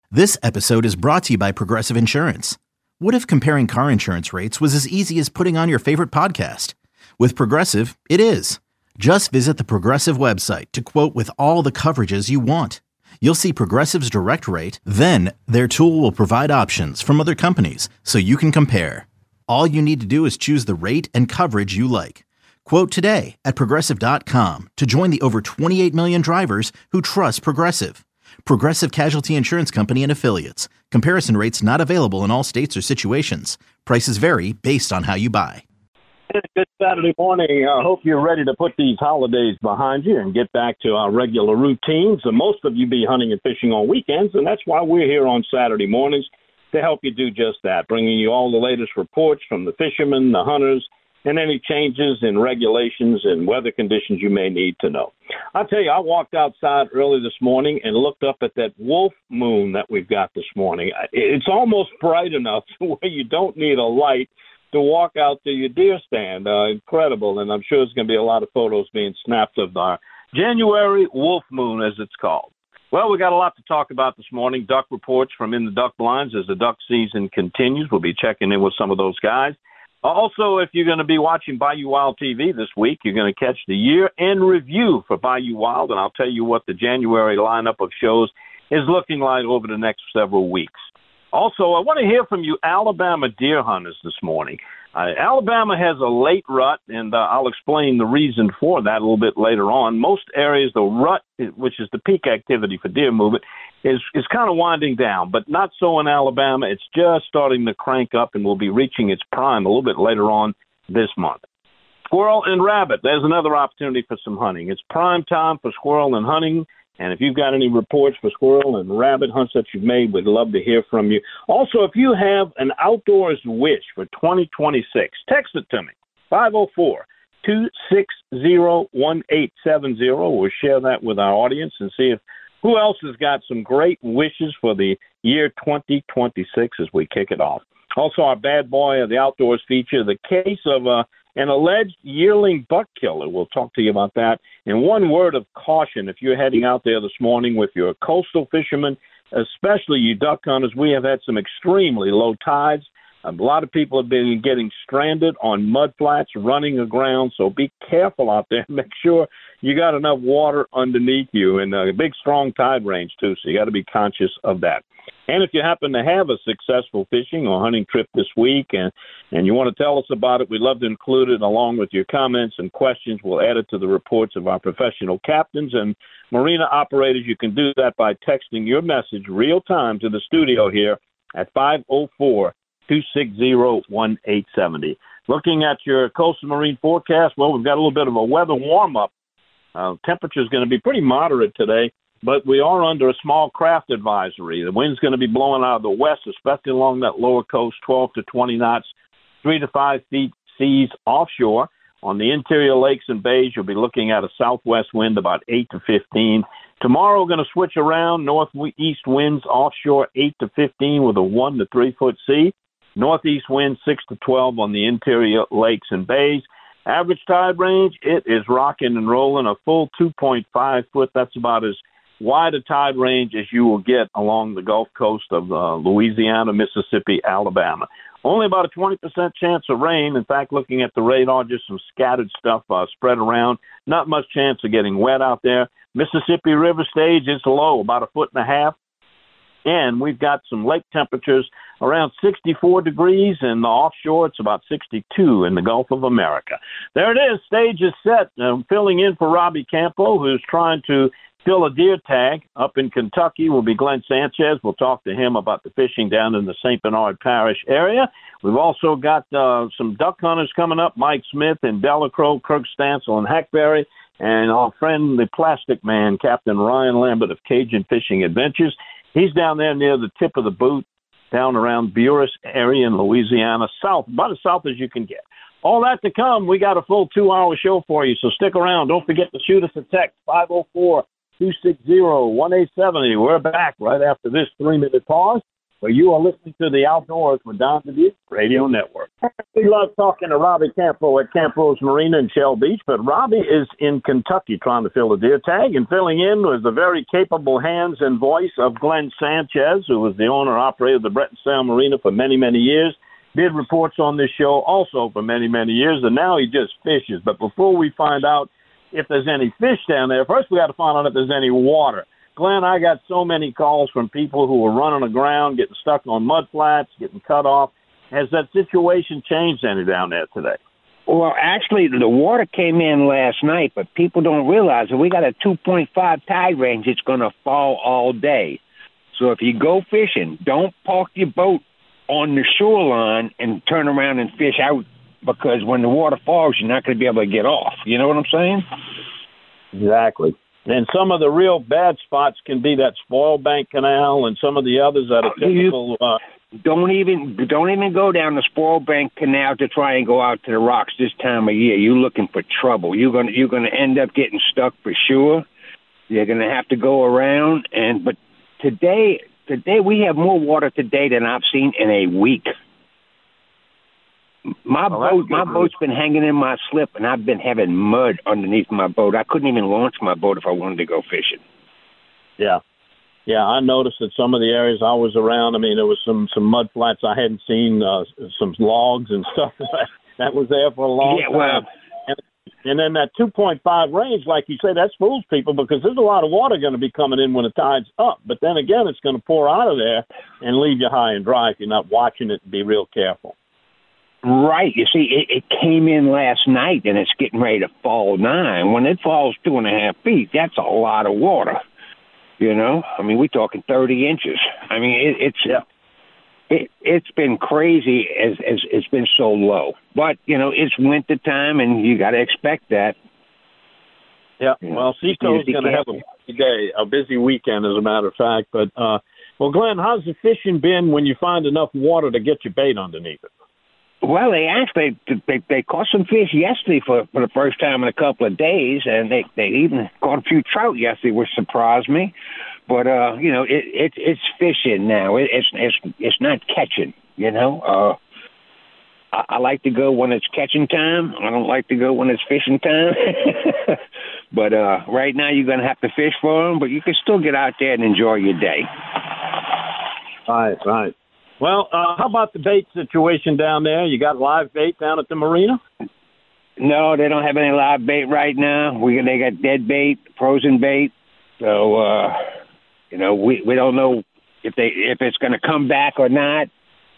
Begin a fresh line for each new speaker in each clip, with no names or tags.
This episode is brought to you by Progressive Insurance. What if comparing car insurance rates was as easy as putting on your favorite podcast? With Progressive, it is. Just visit the Progressive website to quote with all the coverages you want. You'll see Progressive's direct rate, then their tool will provide options from other companies so you can compare. All you need to do is choose the rate and coverage you like. Quote today at Progressive.com to join the over 28 million drivers who trust Progressive. Progressive Casualty Insurance Company and Affiliates. Comparison rates not available in all states or situations. Prices vary based on how you buy.
Good Saturday morning. I hope you're ready to put these holidays behind you and get back to our regular routines. Most of you be hunting and fishing on weekends, and that's why we're here on Saturday mornings to help you do just that, bringing you all the latest reports from the fishermen, the hunters, and any changes in regulations and weather conditions you may need to know. I'll tell you, I walked outside early this morning and looked up at that wolf moon that we've got this morning. It's almost bright enough where you don't need a light to walk out to your deer stand. Incredible, and I'm sure there's going to be a lot of photos being snapped of our January wolf moon, as it's called. Well, we got a lot to talk about this morning. Duck reports from in the duck blinds as the duck season continues. We'll be checking in with some of those guys. Also, if you're going to be watching Bayou Wild TV this week, you're going to catch the year-end review for Bayou Wild, and I'll tell you what the January lineup of shows is looking like over the next several weeks. Also, I want to hear from you Alabama deer hunters this morning. Alabama has a late rut, and I'll explain the reason for that a little bit later on. Most areas, the rut, which is the peak activity for deer movement, is kind of winding down, but not so in Alabama. It's just starting to crank up and will be reaching its prime a little bit later on this month. Squirrel and rabbit, there's another opportunity for some hunting. It's prime time for squirrel and hunting. And if you've got any reports for squirrel and rabbit hunts that you've made, we'd love to hear from you. Also, if you have an outdoors wish for 2026, text it to me, 504-260-1870. We'll share that with our audience and see if who else has got some great wishes for the year 2026 as we kick it off. Also, our bad boy of the outdoors feature, the case of an alleged yearling buck killer. We'll talk to you about that. And one word of caution, if you're heading out there this morning with your coastal fishermen, especially you duck hunters, we have had some extremely low tides. A lot of people have been getting stranded on mud flats, running aground, so be careful out there. Make sure you got enough water underneath you, and a big, strong tide range, too, so you got to be conscious of that. And if you happen to have a successful fishing or hunting trip this week and you want to tell us about it, we'd love to include it along with your comments and questions. We'll add it to the reports of our professional captains and marina operators. You can do that by texting your message real time to the studio here at 504-260-1870. Looking at your coastal marine forecast, well, we've got a little bit of a weather warm-up. Temperature is going to be pretty moderate today, but we are under a small craft advisory. The wind's going to be blowing out of the west, especially along that lower coast, 12 to 20 knots, 3 to 5 feet seas offshore. On the interior lakes and bays, you'll be looking at a southwest wind about 8 to 15. Tomorrow, we're going to switch around. Northeast winds offshore 8 to 15 with a 1 to 3 foot sea. Northeast wind 6 to 12 on the interior lakes and bays. Average tide range, it is rocking and rolling a full 2.5 foot. That's about as wide a tide range as you will get along the Gulf Coast of Louisiana, Mississippi, Alabama. Only about a 20% chance of rain. In fact, looking at the radar, just some scattered stuff spread around. Not much chance of getting wet out there. Mississippi River stage is low, about 1.5 feet. And we've got some lake temperatures around 64 degrees, and the offshore it's about 62 in the Gulf of America. There it is. Stage is set. Filling in for Robbie Campo, who's trying to fill a deer tag up in Kentucky, will be Glenn Sanchez. We'll talk to him about the fishing down in the St. Bernard Parish area. We've also got some duck hunters coming up, Mike Smith in Delacroix, Kirk Stansel in Hackberry, and our friend, the plastic man, Captain Ryan Lambert of Cajun Fishing Adventures. He's down there near the tip of the boot, down around Buras area in Louisiana, south, about as south as you can get. All that to come. We got a full 2-hour show for you, so stick around. Don't forget to shoot us a text, 504-260-1870. We're back right after this 3-minute pause. where you are listening to The Outdoors with Don Dubuque Radio Network. We love talking to Robbie Campo at Camp Rose Marina in Shell Beach, but Robbie is in Kentucky trying to fill a deer tag, and filling in was the very capable hands and voice of Glenn Sanchez, who was the owner-operator of the Breton Sound Marina for many, many years. Did reports on this show also for many, many years, and now he just fishes. But before we find out if there's any fish down there, first we got to find out if there's any water. Glenn, I got so many calls from people who were running aground, getting stuck on mud flats, getting cut off. Has that situation changed any down there today?
Well, actually, the water came in last night, but people don't realize that we got a 2.5 tide range. It's going to fall all day. So if you go fishing, don't park your boat on the shoreline and turn around and fish out, because when the water falls, you're not going to be able to get off. You know what I'm saying?
Exactly. And some of the real bad spots can be that Spoilbank Canal and some of the others that are typical.
Don't even go down the Spoilbank Canal to try and go out to the rocks this time of year. You're looking for trouble. You're gonna end up getting stuck for sure. You're gonna have to go around. But today we have more water today than I've seen in a week. My boat's been hanging in my slip, and I've been having mud underneath my boat. I couldn't even launch my boat if I wanted to go fishing.
Yeah, I noticed that some of the areas I was around, I mean, there was some mud flats I hadn't seen, some logs and stuff that was there for a long time.
Well,
and then that 2.5 range, like you say, that fools people because there's a lot of water going to be coming in when the tide's up. But then again, it's going to pour out of there and leave you high and dry if you're not watching it and be real careful.
Right. You see, it came in last night, and it's getting ready to fall 9. When it falls 2.5 feet, that's a lot of water. You know? I mean, we're talking 30 inches. I mean, it's been crazy as it's been so low. But, you know, it's winter time, and you got to expect that.
Yeah, well, Cito's going to have a busy weekend, as a matter of fact. But, well, Glenn, how's the fishing been when you find enough water to get your bait underneath it?
Well, they caught some fish yesterday for the first time in a couple of days, and they even caught a few trout yesterday, which surprised me. But you know, it's fishing now. It's not catching. You know, I like to go when it's catching time. I don't like to go when it's fishing time. But right now, you're going to have to fish for them, but you can still get out there and enjoy your day.
Right. Well, how about the bait situation down there? You got live bait down at the marina?
No, they don't have any live bait right now. They got dead bait, frozen bait. So, you know, we don't know if it's going to come back or not.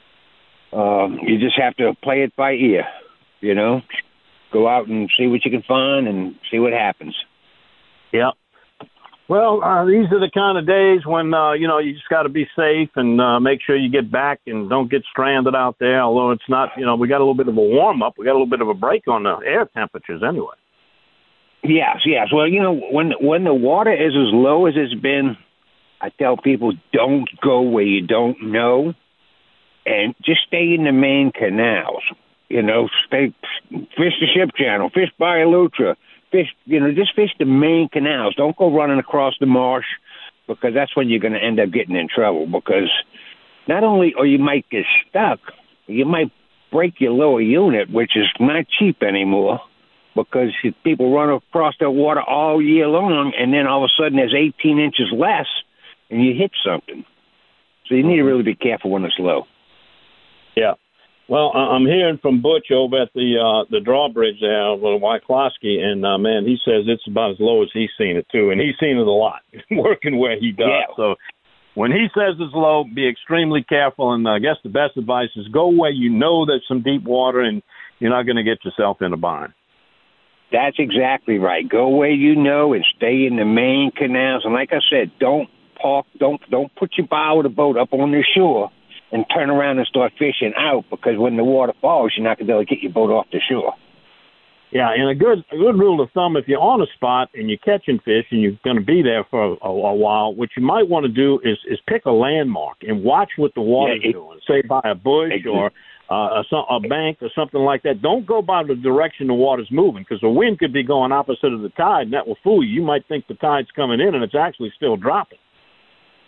You just have to play it by ear, you know. Go out and see what you can find and see what happens.
Yeah. Well, these are the kind of days when, you know, you just got to be safe and make sure you get back and don't get stranded out there, although it's not, you know, we got a little bit of a warm-up. We got a little bit of a break on the air temperatures anyway.
Yes. Well, you know, when the water is as low as it's been, I tell people don't go where you don't know and just stay in the main canals. You know, fish the Ship Channel, fish Bayou Lutra. Just fish the main canals. Don't go running across the marsh because that's when you're going to end up getting in trouble because not only, or you might get stuck, you might break your lower unit, which is not cheap anymore because people run across that water all year long and then all of a sudden there's 18 inches less and you hit something. So you need to really be careful when it's low.
Yeah. Well, I'm hearing from Butch over at the drawbridge there, Wyclosky, and man, he says it's about as low as he's seen it too, and he's seen it a lot working where he does. Yeah. So when he says it's low, be extremely careful, and I guess the best advice is go where you know there's some deep water, and you're not going to get yourself in a bind.
That's exactly right. Go where you know and stay in the main canals, and like I said, don't park, don't put your bow of the boat up on the shore and turn around and start fishing out because when the water falls, you're not going to be able to get your boat off the shore.
Yeah, and a good rule of thumb, if you're on a spot and you're catching fish and you're going to be there for a while, what you might want to do is pick a landmark and watch what the water's doing, say by a bush or a bank or something like that. Don't go by the direction the water's moving because the wind could be going opposite of the tide, and that will fool you. You might think the tide's coming in, and it's actually still dropping.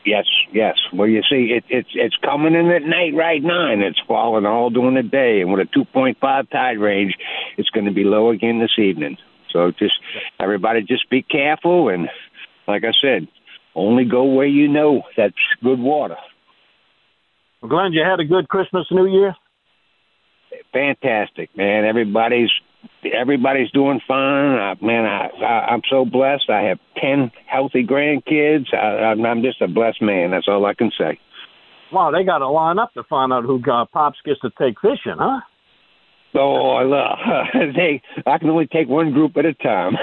Yes, yes. Well, you see, it's coming in at night right now, and it's falling all during the day. And with a 2.5 tide range, it's going to be low again this evening. So just everybody just be careful, and like I said, only go where you know that's good water.
Well, Glenn, you had a good Christmas, New Year?
Fantastic, man. Everybody's doing fine. I'm so blessed. I have 10 healthy grandkids. I'm just a blessed man. That's all I can say.
Wow, they got to line up to find out who Pops gets to take fishing, huh?
Oh, I love. I can only take one group at a time.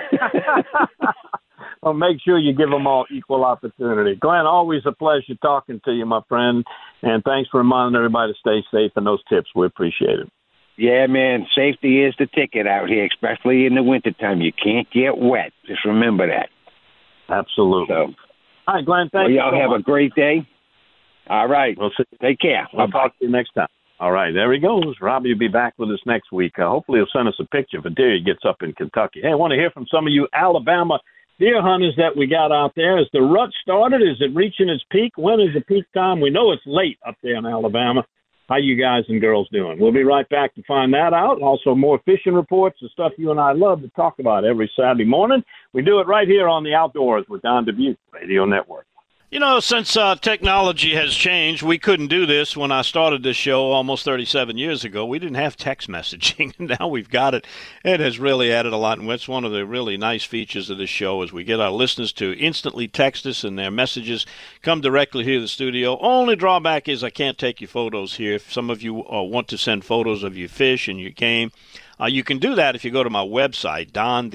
Well, make sure you give them all equal opportunity. Glenn, always a pleasure talking to you, my friend, and thanks for reminding everybody to stay safe and those tips. We appreciate it.
Yeah, man, safety is the ticket out here, especially in the wintertime. You can't get wet. Just remember that.
Absolutely.
So,
all right, Glenn, thank you.
Y'all have a great day. All right.
We'll see.
Take care.
We'll talk to you next time. All right, there he goes. Robbie will be back with us next week. Hopefully he'll send us a picture of a deer he gets up in Kentucky. Hey, I want to hear from some of you Alabama deer hunters that we got out there. Is the rut started? Is it reaching its peak? When is the peak time? We know it's late up there in Alabama. How you guys and girls doing? We'll be right back to find that out. Also, more fishing reports, the stuff you and I love to talk about every Saturday morning. We do it right here on the Outdoors with Don Dubuque Radio Network.
You know, since technology has changed, we couldn't do this when I started this show almost 37 years ago. We didn't have text messaging. Now we've got it. It has really added a lot. And it's one of the really nice features of this show is we get our listeners to instantly text us and their messages come directly here to the studio. Only drawback is I can't take your photos here. If some of you want to send photos of your fish and your game, you can do that if you go to my website,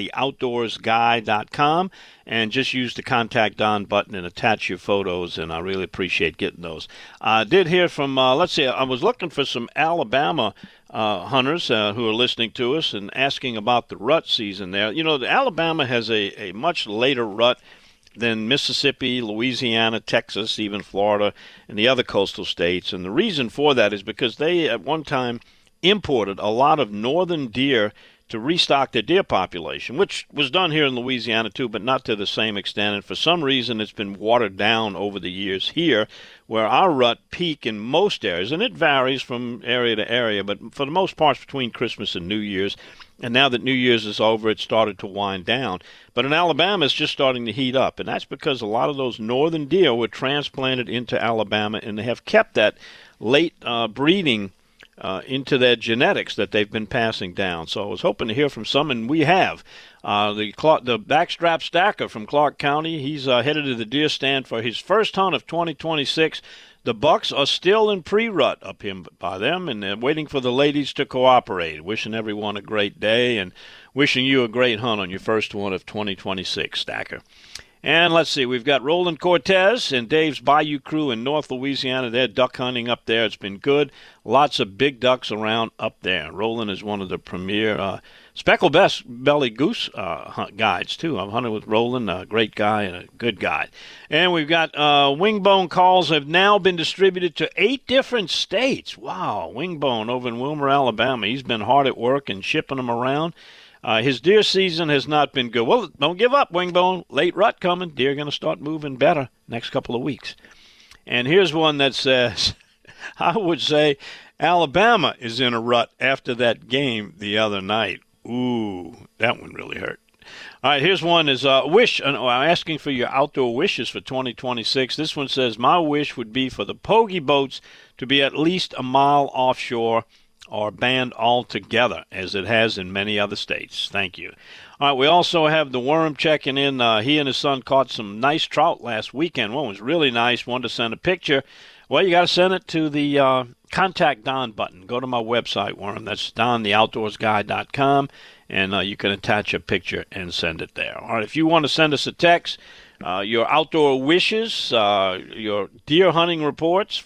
dontheoutdoorsguy.com, and just use the Contact Don button and attach your photos, and I really appreciate getting those. I did hear from, I was looking for some Alabama hunters who are listening to us and asking about the rut season there. You know, Alabama has a much later rut than Mississippi, Louisiana, Texas, even Florida, and the other coastal states, and the reason for that is because they, at one time, imported a lot of northern deer to restock their deer population, which was done here in Louisiana too, but not to the same extent. And for some reason, it's been watered down over the years here, where our rut peak in most areas, and it varies from area to area, but for the most part, between Christmas and New Year's. And now that New Year's is over, it started to wind down. But in Alabama, it's just starting to heat up, and that's because a lot of those northern deer were transplanted into Alabama, and they have kept that late breeding into their genetics that they've been passing down. So I was hoping to hear from some, and we have. The backstrap stacker from Clark County, he's headed to the deer stand for his first hunt of 2026. The bucks are still in pre-rut up here by them, and they're waiting for the ladies to cooperate. Wishing everyone a great day, and wishing you a great hunt on your first one of 2026, stacker. And let's see, we've got Roland Cortez and Dave's Bayou Crew in North Louisiana. They're duck hunting up there. It's been good. Lots of big ducks around up there. Roland is one of the premier speckled belly goose hunt guides, too. I've hunted with Roland, a great guy and a good guide. And we've got Wingbone calls have now been distributed to 8 different states. Wow, Wingbone over in Wilmer, Alabama. He's been hard at work and shipping them around. His deer season has not been good. Well, don't give up, Wingbone. Late rut coming. Deer going to start moving better next couple of weeks. And here's one that says, I would say Alabama is in a rut after that game the other night. Ooh, that one really hurt. All right, here's one is I'm asking for your outdoor wishes for 2026. This one says, my wish would be for the pogie boats to be at least a mile offshore or banned altogether, as it has in many other states. Thank you. All right, we also have the Worm checking in. He and his son caught some nice trout last weekend. One was really nice. Wanted to send a picture. Well, you got to send it to the Contact Don button. Go to my website, Worm. That's dontheoutdoorsguy.com, and you can attach a picture and send it there. All right, if you want to send us a text, your outdoor wishes, your deer hunting reports,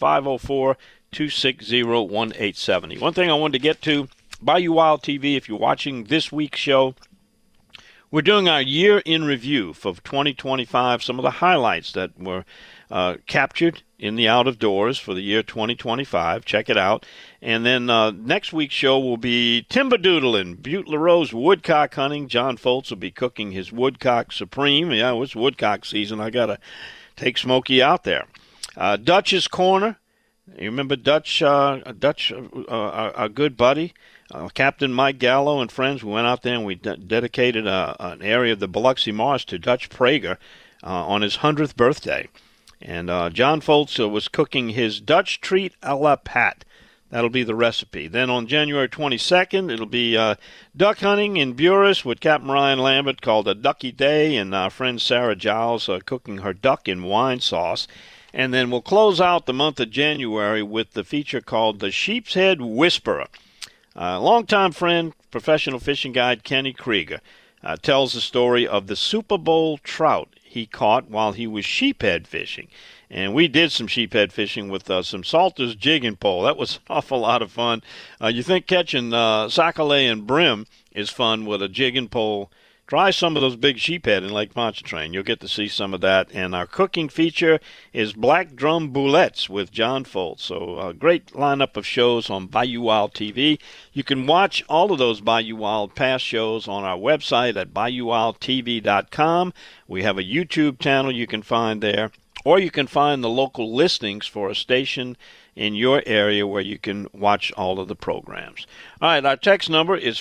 504-260-1870. One thing I wanted to get to, Bayou Wild TV, if you're watching this week's show, we're doing our year in review for 2025, some of the highlights that were captured in the out of doors for the year 2025. Check it out. And then next week's show will be timber doodling, Butte LaRose woodcock hunting. John Foltz will be cooking his woodcock supreme. Yeah, it's woodcock season. I got to take Smokey out there. Dutch's Corner. You remember Dutch, our good buddy, Captain Mike Gallo and friends. We went out there and we dedicated an area of the Biloxi Marsh to Dutch Prager on his 100th birthday. And John Foltz was cooking his Dutch treat a la Pat. That'll be the recipe. Then on January 22nd, it'll be duck hunting in Buras with Captain Ryan Lambert called a Ducky Day, and our friend Sarah Giles cooking her duck in wine sauce. And then we'll close out the month of January with the feature called The Sheep's Head Whisperer. Longtime friend, professional fishing guide Kenny Krieger tells the story of the Super Bowl trout he caught while he was sheephead fishing. And we did some sheephead fishing with some Salters jigging pole. That was an awful lot of fun. You think catching sac-a-lait and brim is fun with a jigging pole. Try some of those big sheephead in Lake Pontchartrain. You'll get to see some of that. And our cooking feature is Black Drum Boulettes with John Foltz. So a great lineup of shows on Bayou Wild TV. You can watch all of those Bayou Wild past shows on our website at BayouWildTV.com. We have a YouTube channel you can find there. Or you can find the local listings for a station in your area where you can watch all of the programs. All right, our text number is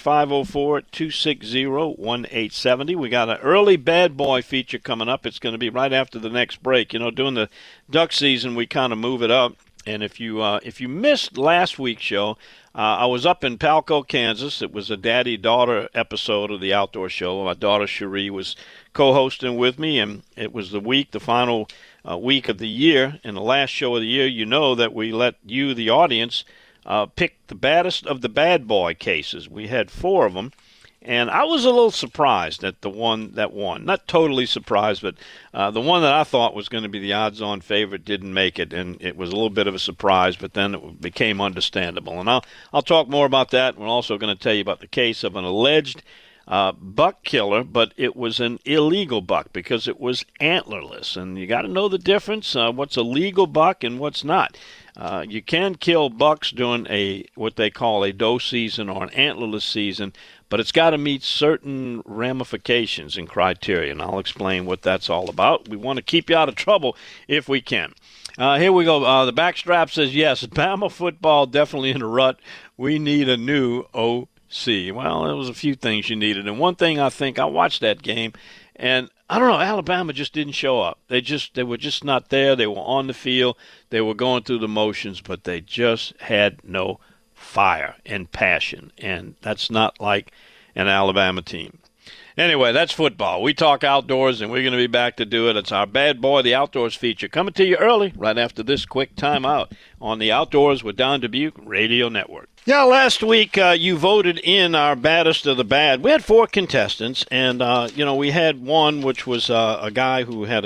504-260-1870. We got an early bad boy feature coming up. It's going to be right after the next break. You know, during the duck season, we kind of move it up. And if you missed last week's show, I was up in Palco, Kansas. It was a daddy-daughter episode of the outdoor show. My daughter Cherie was co-hosting with me, and it was the final week of the year, and the last show of the year. You know that we let you, the audience, pick the baddest of the bad boy cases. We had 4 of them, and I was a little surprised at the one that won. Not totally surprised, but the one that I thought was going to be the odds-on favorite didn't make it, and it was a little bit of a surprise, but then it became understandable. And I'll talk more about that. We're also going to tell you about the case of an alleged buck killer, but it was an illegal buck because it was antlerless. And you got to know the difference, what's a legal buck and what's not. You can kill bucks during what they call a doe season or an antlerless season, but it's got to meet certain ramifications and criteria, and I'll explain what that's all about. We want to keep you out of trouble if we can. Here we go. The backstrap says, yes, Bama football definitely in a rut. We need a new OC. Well, there was a few things you needed, and one thing I watched that game, and I don't know, Alabama just didn't show up. They were just not there. They were on the field. They were going through the motions, but they just had no fire and passion, and that's not like an Alabama team. Anyway, that's football. We talk outdoors, and we're going to be back to do it. It's our Bad Boy, the Outdoors feature, coming to you early, right after this quick timeout on the Outdoors with Don Dubuque Radio Network. Yeah, last week you voted in our baddest of the bad. We had 4 contestants, and, we had one, which was a guy who had a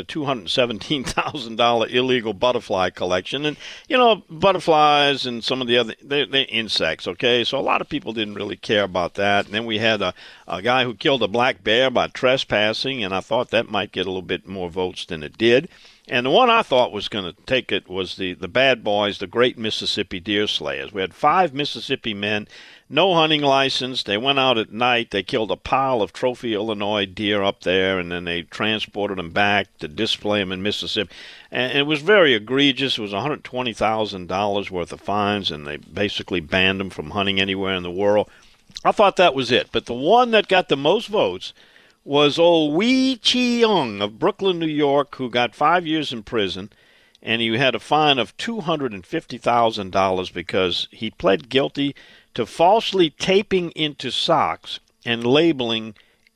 $217,000 illegal butterfly collection. And, butterflies and some of the other, they're insects, okay? So a lot of people didn't really care about that. And then we had a guy who killed a black bear by trespassing, and I thought that might get a little bit more votes than it did. And the one I thought was going to take it was the bad boys, the Great Mississippi Deer Slayers. We had 5 Mississippi men, no hunting license. They went out at night. They killed a pile of trophy Illinois deer up there, and then they transported them back to display them in Mississippi. And it was very egregious. It was $120,000 worth of fines, and they basically banned them from hunting anywhere in the world. I thought that was it. But the one that got the most votes was old Wee Chi Young of Brooklyn, New York, who got 5 years in prison, and he had a fine of $250,000 because he pled guilty to falsely taping into socks and labeling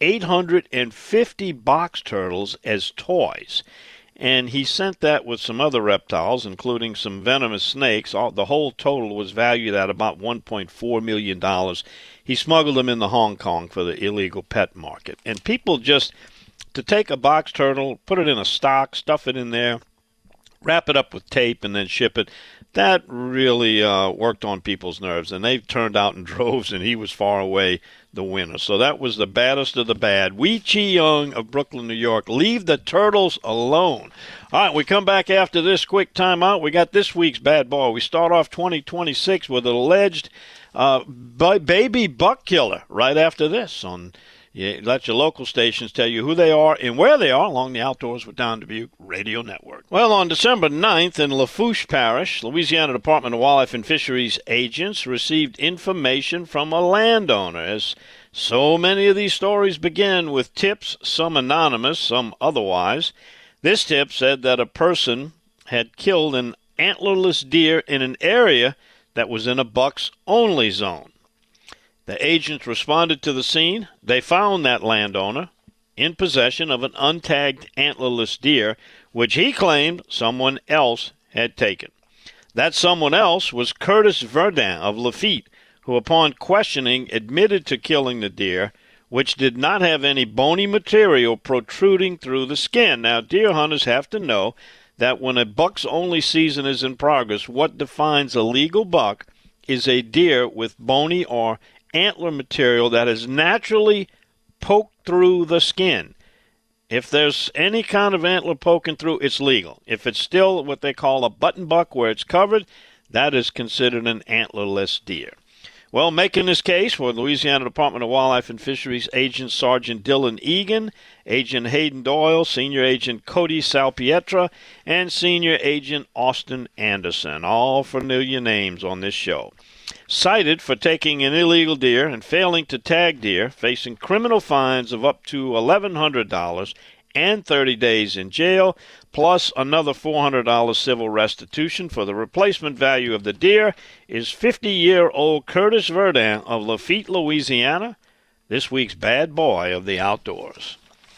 850 box turtles as toys. And he sent that with some other reptiles, including some venomous snakes. The whole total was valued at about $1.4 million. He smuggled them into Hong Kong for the illegal pet market. And people just, to take a box turtle, put it in a stock, stuff it in there, wrap it up with tape, and then ship it, that really worked on people's nerves. And they turned out in droves, and he was far away the winner. So that was the baddest of the bad. Wee Chi Young of Brooklyn, New York. Leave the turtles alone. All right, we come back after this quick timeout. We got this week's bad boy. We start off 2026 with an alleged baby buck killer right after this on You let your local stations tell you who they are and where they are along the Outdoors with Don Dubuque Radio Network. Well, on December 9th in Lafourche Parish, Louisiana Department of Wildlife and Fisheries agents received information from a landowner. As so many of these stories begin with tips, some anonymous, some otherwise. This tip said that a person had killed an antlerless deer in an area that was in a bucks-only zone. The agents responded to the scene. They found that landowner in possession of an untagged antlerless deer, which he claimed someone else had taken. That someone else was Curtis Verdin of Lafitte, who upon questioning admitted to killing the deer, which did not have any bony material protruding through the skin. Now, deer hunters have to know that when a bucks-only season is in progress, what defines a legal buck is a deer with bony or antler material that is naturally poked through the skin. If there's any kind of antler poking through, it's legal. If it's still what they call a button buck where it's covered, that is considered an antlerless deer. Well, making this case were Louisiana Department of Wildlife and Fisheries Agent Sergeant Dylan Egan, Agent Hayden Doyle, Senior Agent Cody Salpietra, and Senior Agent Austin Anderson, all familiar names on this show. Cited for taking an illegal deer and failing to tag deer, facing criminal fines of up to $1,100 and 30 days in jail, plus another $400 civil restitution for the replacement value of the deer, is 50-year-old Curtis Verdin of Lafitte, Louisiana, this week's bad boy of the outdoors.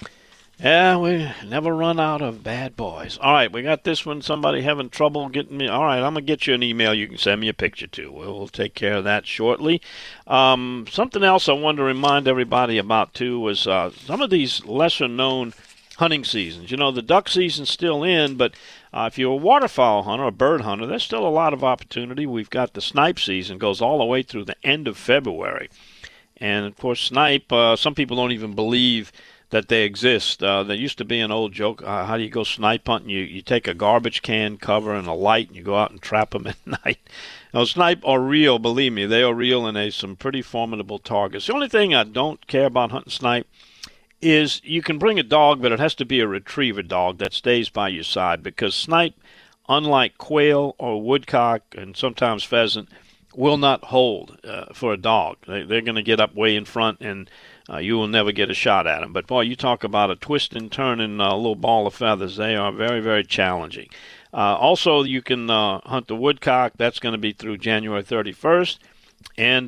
Yeah, we never run out of bad boys. All right, we got this one. Somebody having trouble getting me. All right, I'm going to get you an email you can send me a picture to. We'll take care of that shortly. Something else I wanted to remind everybody about, too, was some of these lesser-known hunting seasons. You know, the duck season's still in, but if you're a waterfowl hunter, a bird hunter, there's still a lot of opportunity. We've got the snipe season, goes all the way through the end of February. And, of course, snipe, some people don't even believe that they exist. There used to be an old joke, how do you go snipe hunting? You take a garbage can cover and a light, and you go out and trap them at night. Now, snipe are real, believe me. They are real, and they're some pretty formidable targets. The only thing I don't care about hunting snipe is you can bring a dog, but it has to be a retriever dog that stays by your side, because snipe, unlike quail or woodcock and sometimes pheasant, will not hold for a dog. They're going to get up way in front, and you will never get a shot at them. But, boy, you talk about a twist and turn and a little ball of feathers. They are very, very challenging. Also, you can hunt the woodcock. That's going to be through January 31st. And,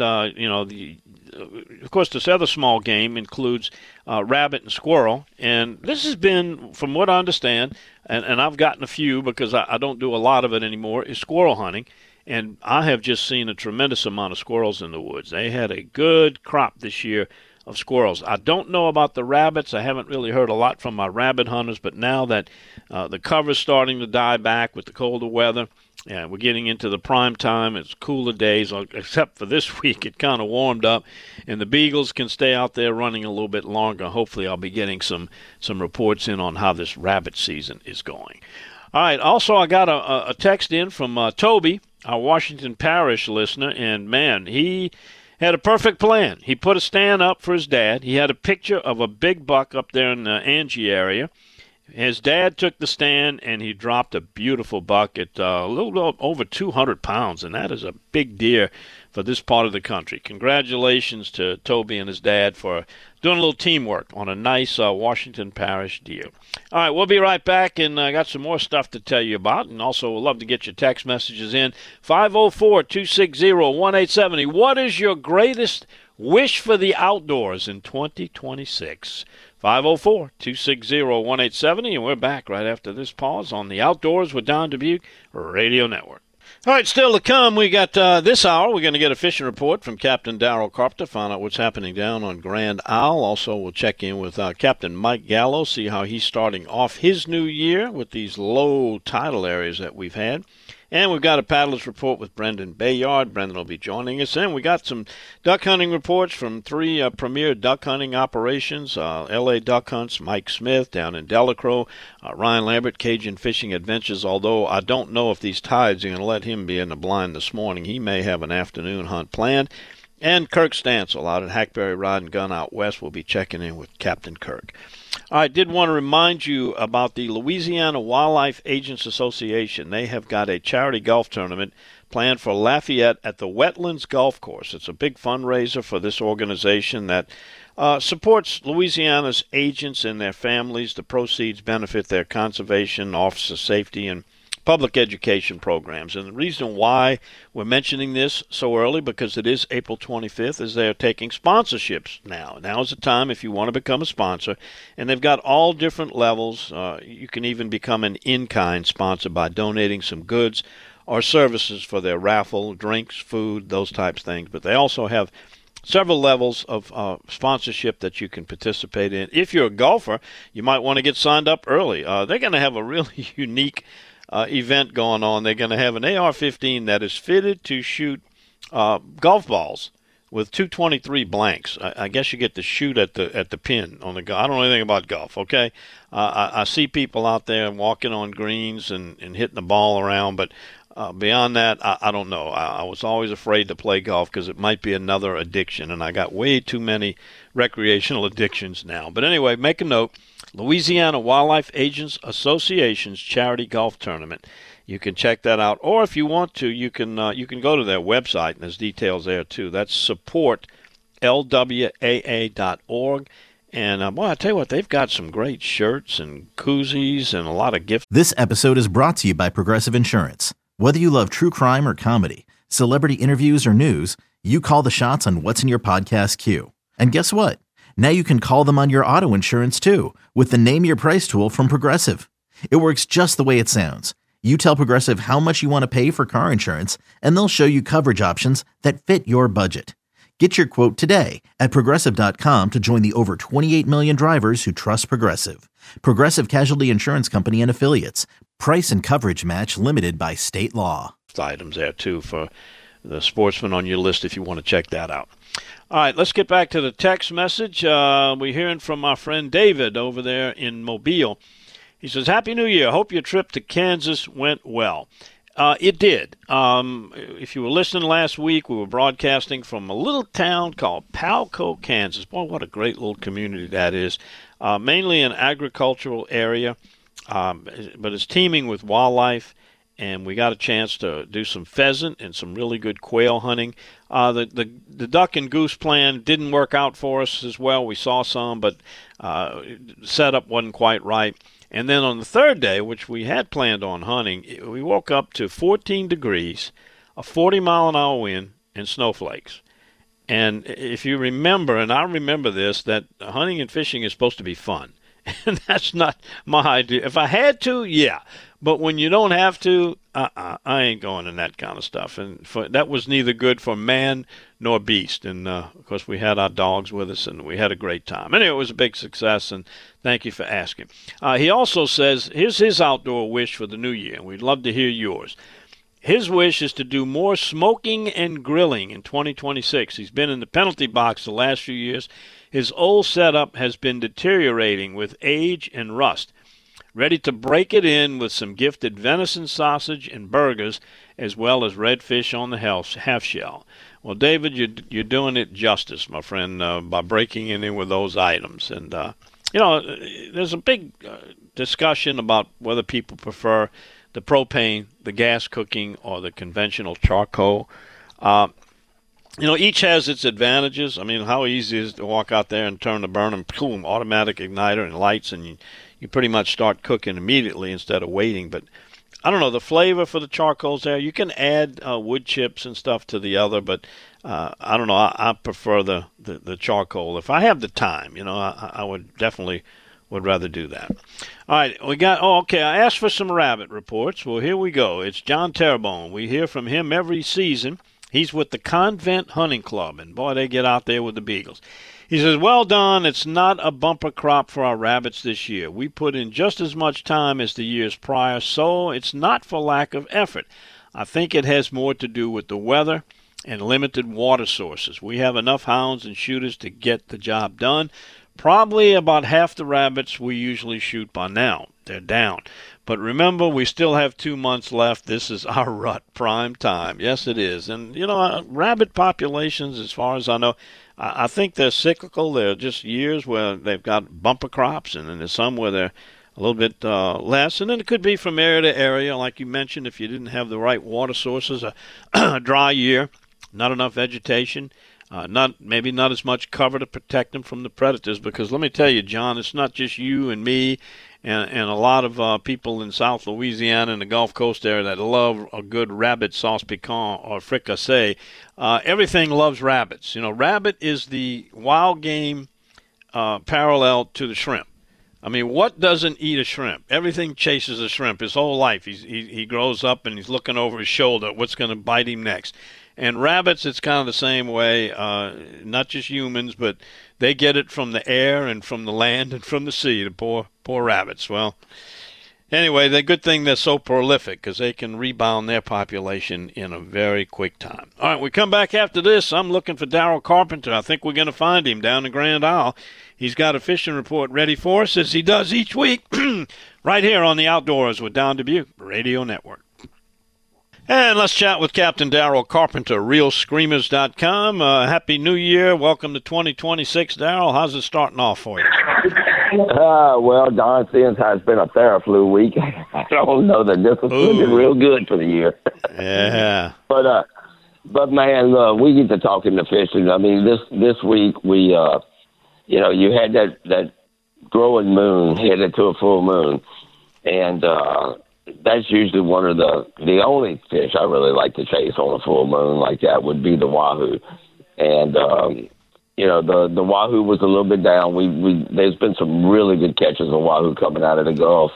of course, this other small game includes rabbit and squirrel. And this has been, from what I understand, and I've gotten a few because I don't do a lot of it anymore, is squirrel hunting. And I have just seen a tremendous amount of squirrels in the woods. They had a good crop this year of squirrels. I don't know about the rabbits. I haven't really heard a lot from my rabbit hunters, but now that the cover's starting to die back with the colder weather, and we're getting into the prime time, it's cooler days, except for this week, it kind of warmed up, and the beagles can stay out there running a little bit longer. Hopefully I'll be getting some reports in on how this rabbit season is going. All right, also I got a text in from Toby, our Washington Parish listener, and, man, he had a perfect plan. He put a stand up for his dad. He had a picture of a big buck up there in the Angie area. His dad took the stand, and he dropped a beautiful buck at a little over 200 pounds, and that is a big deer for this part of the country. Congratulations to Toby and his dad for doing a little teamwork on a nice Washington Parish deer. All right, we'll be right back, and I got some more stuff to tell you about, and also we'd love to get your text messages in. 504-260-1870. What is your greatest wish for the outdoors in 2026? 504-260-1870, and we're back right after this pause on the Outdoors with Don Dubuque Radio Network. All right, still to come, we got this hour. We're going to get a fishing report from Captain Darrell Carpenter, find out what's happening down on Grand Isle. Also, we'll check in with Captain Mike Gallo, see how he's starting off his new year with these low tidal areas that we've had. And we've got a paddler's report with Brendan Bayard. Brendan will be joining us. And we got some duck hunting reports from three premier duck hunting operations. L.A. Duck Hunts, Mike Smith down in Delacroix, Ryan Lambert, Cajun Fishing Adventures, although I don't know if these tides are going to let him be in the blind this morning. He may have an afternoon hunt planned. And Kirk Stansel out at Hackberry Rod and Gun out west will be checking in with Captain Kirk. I did want to remind you about the Louisiana Wildlife Agents Association. They have got a charity golf tournament planned for Lafayette at the Wetlands Golf Course. It's a big fundraiser for this organization that supports Louisiana's agents and their families. The proceeds benefit their conservation, officer safety, and public education programs. And the reason why we're mentioning this so early, because it is April 25th, is they're taking sponsorships now. Now is the time if you want to become a sponsor. And they've got all different levels. You can even become an in-kind sponsor by donating some goods or services for their raffle, drinks, food, those types of things. But they also have several levels of sponsorship that you can participate in. If you're a golfer, you might want to get signed up early. They're going to have a really unique event going on. They're going to have an AR-15 that is fitted to shoot golf balls with 223 blanks. I guess you get to shoot at the pin on the golf. I don't know anything about golf, okay? I see people out there walking on greens and hitting the ball around, but beyond that, I don't know. I was always afraid to play golf because it might be another addiction, and I got way too many recreational addictions now. But anyway, make a note. Louisiana Wildlife Agents Association's charity golf tournament. You can check that out, or if you want to, you can go to their website, and there's details there too. That's supportlwaa.org. And boy, I tell you what, they've got some great shirts and koozies and a lot of gifts.
This episode is brought to you by Progressive Insurance. Whether you love true crime or comedy, celebrity interviews or news, you call the shots on what's in your podcast queue. And guess what? Now you can call them on your auto insurance too with the Name Your Price tool from Progressive. It works just the way it sounds. You tell Progressive how much you want to pay for car insurance, and they'll show you coverage options that fit your budget. Get your quote today at Progressive.com to join the over 28 million drivers who trust Progressive. Progressive Casualty Insurance Company and Affiliates. Price and coverage match limited by state law.
Items there, too, for the sportsman on your list if you want to check that out. All right, let's get back to the text message. We're hearing from our friend David over there in Mobile. He says, Happy New Year. Hope your trip to Kansas went well. It did. If you were listening last week, we were broadcasting from a little town called Palco, Kansas. Boy, what a great little community that is. Mainly an agricultural area, but it's teeming with wildlife, and we got a chance to do some pheasant and some really good quail hunting. The duck and goose plan didn't work out for us as well. We saw some, but setup wasn't quite right. And then on the third day, which we had planned on hunting, we woke up to 14 degrees, a 40-mile-an-hour wind, and snowflakes. And if you remember, and I remember this, that hunting and fishing is supposed to be fun. And that's not my idea. If I had to, yeah. But when you don't have to, I ain't going in that kind of stuff. And that was neither good for man nor beast. And, of course, we had our dogs with us, and we had a great time. Anyway, it was a big success, and thank you for asking. He also says, here's his outdoor wish for the new year, and we'd love to hear yours. His wish is to do more smoking and grilling in 2026. He's been in the penalty box the last few years. His old setup has been deteriorating with age and rust. Ready to break it in with some gifted venison sausage and burgers, as well as redfish on the half shell. Well, David, you're doing it justice, my friend, by breaking it in with those items. And, there's a big discussion about whether people prefer the propane, the gas cooking, or the conventional charcoal. Each has its advantages. I mean, how easy is it to walk out there and turn the burner, boom, automatic igniter and lights, and you pretty much start cooking immediately instead of waiting. But I don't know, the flavor for the charcoal's there. You can add wood chips and stuff to the other, but I don't know. I prefer the charcoal. If I have the time, I would definitely would rather do that. All right, I asked for some rabbit reports. Well, here we go. It's John Terrebonne. We hear from him every season. He's with the Convent Hunting Club, and boy, they get out there with the beagles. He says, well, Don, it's not a bumper crop for our rabbits this year. We put in just as much time as the years prior, so it's not for lack of effort. I think it has more to do with the weather and limited water sources. We have enough hounds and shooters to get the job done. Probably about half the rabbits we usually shoot by now. They're down. But remember, we still have 2 months left. This is our rut prime time. Yes, it is. And, rabbit populations, as far as I know, I think they're cyclical. They're just years where they've got bumper crops, and then there's some where they're a little bit less. And then it could be from area to area, like you mentioned, if you didn't have the right water sources, a dry year, not enough vegetation. Maybe not as much cover to protect them from the predators, because let me tell you, John, it's not just you and me and a lot of people in South Louisiana and the Gulf Coast area that love a good rabbit sauce piquant or fricassee. Everything loves rabbits. Rabbit is the wild game parallel to the shrimp. I mean, what doesn't eat a shrimp? Everything chases a shrimp his whole life. He grows up and he's looking over his shoulder at what's going to bite him next. And rabbits, it's kind of the same way, not just humans, but they get it from the air and from the land and from the sea, the poor rabbits. Well, anyway, the good thing they're so prolific because they can rebound their population in a very quick time. All right, we come back after this. I'm looking for Daryl Carpenter. I think we're going to find him down the Grand Isle. He's got a fishing report ready for us, as he does each week, right here on the Outdoors with Don Dubuque Radio Network. And let's chat with Captain Daryl Carpenter, ReelScreamers.com. Happy New Year. Welcome to 2026, Daryl. How's it starting off for you?
Well, Don, since it's been a Theraflu week, I don't know that this is looking real good for the year.
Yeah.
But man, we get to talking to fishing. I mean, this week we, you had that growing moon headed to a full moon, and that's usually one of the only fish I really like to chase on a full moon like that would be the wahoo. And the wahoo was a little bit down. There's been some really good catches of wahoo coming out of the Gulf,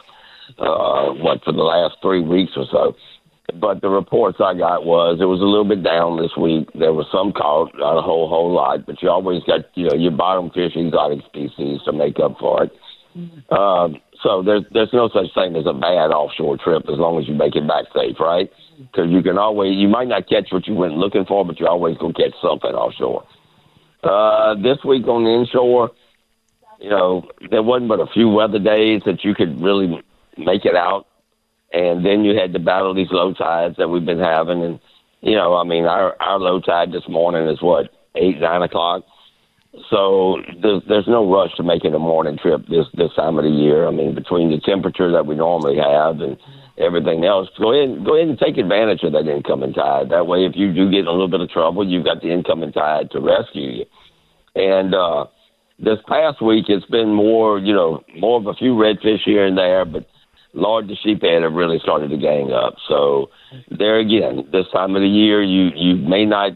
for the last 3 weeks or so. But the reports I got was it was a little bit down this week. There was some caught, not a whole lot, but you always got your bottom fish, exotic species to make up for it. So there's no such thing as a bad offshore trip as long as you make it back safe, right? Because you might not catch what you went looking for, but you're always going to catch something offshore. This week on the inshore, there wasn't but a few weather days that you could really make it out. And then you had to battle these low tides that we've been having. And, our low tide this morning is 8, 9 o'clock. So there's no rush to making a morning trip this time of the year. I mean, between the temperature that we normally have and everything else, go ahead and take advantage of that incoming tide. That way, if you do get in a little bit of trouble, you've got the incoming tide to rescue you. And this past week, it's been more of a few redfish here and there, but Lord, the sheephead have really started to gang up. So there again, this time of the year, you may not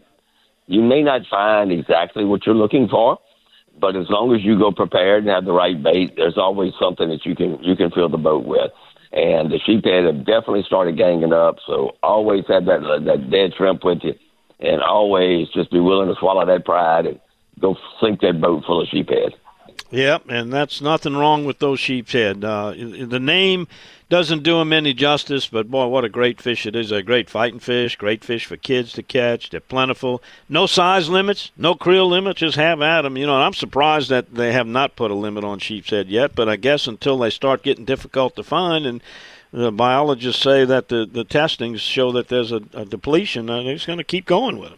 find exactly what you're looking for, but as long as you go prepared and have the right bait, there's always something that you can fill the boat with. And the sheephead have definitely started ganging up, so always have that dead shrimp with you, and always just be willing to swallow that pride and go sink that boat full of sheephead.
Yep, and that's nothing wrong with those sheephead. The name doesn't do them any justice, but boy, what a great fish it is. They're a great fighting fish, great fish for kids to catch. They're plentiful. No size limits, no creel limits, just have at them. And I'm surprised that they have not put a limit on sheephead yet, but I guess until they start getting difficult to find, and the biologists say that the testings show that there's a depletion, they're just going to keep going with them.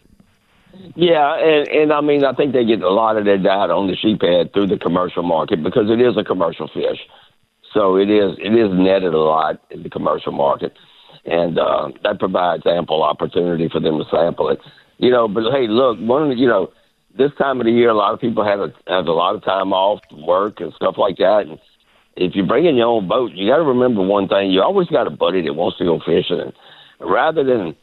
Yeah, and I think they get a lot of their diet on the sheephead through the commercial market because it is a commercial fish. So it is netted a lot in the commercial market, and that provides ample opportunity for them to sample it. But hey, look, this time of the year, a lot of people have a lot of time off from work and stuff like that. And if you bring in your own boat, you got to remember one thing: you always got a buddy that wants to go fishing, and rather than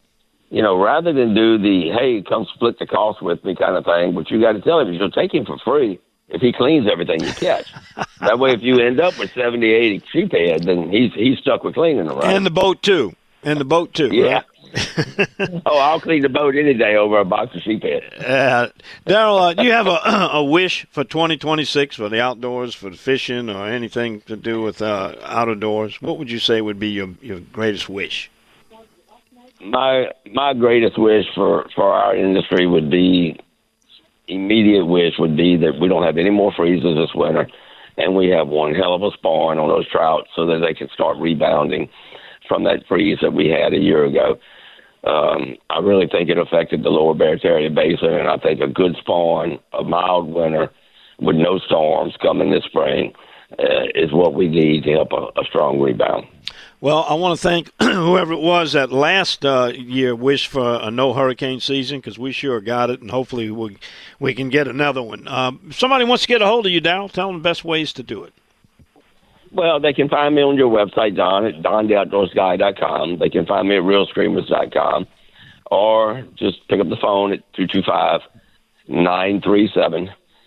do the, hey, come split the cost with me kind of thing, what you got to tell him is you'll take him for free if he cleans everything you catch. That way, if you end up with 70, 80 sheephead, then he's stuck with cleaning them, right?
And the boat, too.
Yeah.
Right?
I'll clean the boat any day over a box of sheephead.
Daryl, do you have a wish for 2026 for the outdoors, for the fishing, or anything to do with out of doors? What would you say would be your greatest wish?
My greatest wish for our industry would be, immediate wish would be that we don't have any more freezes this winter, and we have one hell of a spawn on those trout so that they can start rebounding from that freeze that we had a year ago. I really think it affected the lower Barataria Basin, and I think a good spawn, a mild winter with no storms coming this spring is what we need to help a strong rebound.
Well, I want to thank whoever it was that last year wished for a no hurricane season, because we sure got it, and hopefully we can get another one. If somebody wants to get a hold of you, Darryl, tell them the best ways to do it.
Well, they can find me on your website, Don, at dontheoutdoorsguy.com. They can find me at realscreamers.com, or just pick up the phone at 225-937-6288.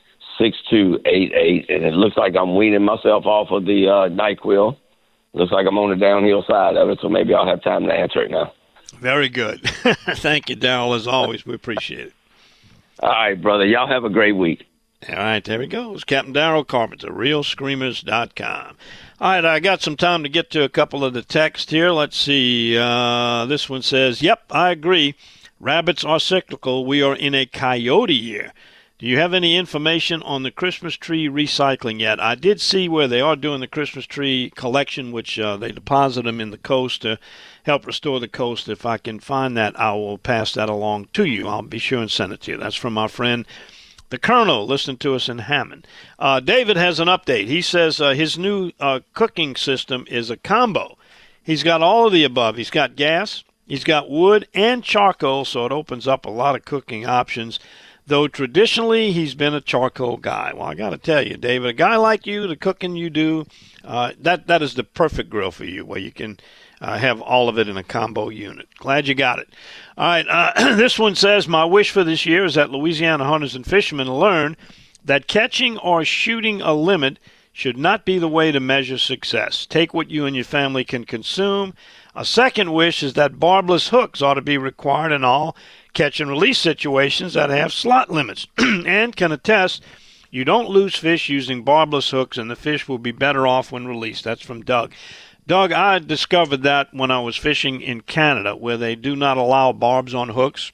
And it looks like I'm weaning myself off of the NyQuil. Looks like I'm on the downhill side of it, so maybe I'll have time to answer it now.
Very good. Thank you, Darryl, as always. We appreciate it.
All right, brother. Y'all have a great week.
All right, there he goes. Captain Darryl Carpenter, realscreamers.com. All right, I got some time to get to a couple of the texts here. Let's see. This one says, yep, I agree. Rabbits are cyclical. We are in a coyote year. Do you have any information on the Christmas tree recycling yet? I did see where they are doing the Christmas tree collection, which they deposit them in the coast to help restore the coast. If I can find that, I will pass that along to you. I'll be sure and send it to you. That's from our friend the Colonel, listening to us in Hammond. David has an update. He says his new cooking system is a combo. He's got all of the above. He's got gas, he's got wood, and charcoal, so it opens up a lot of cooking options, though traditionally he's been a charcoal guy. Well, I got to tell you, David, a guy like you, the cooking you do, that is the perfect grill for you, where you can have all of it in a combo unit. Glad you got it. All right, this one says, my wish for this year is that Louisiana hunters and fishermen learn that catching or shooting a limit should not be the way to measure success. Take what you and your family can consume. A second wish is that barbless hooks ought to be required in all catch and release situations that have slot limits, and can attest you don't lose fish using barbless hooks, and the fish will be better off when released. That's from Doug. Doug, I discovered that when I was fishing in Canada, where they do not allow barbs on hooks.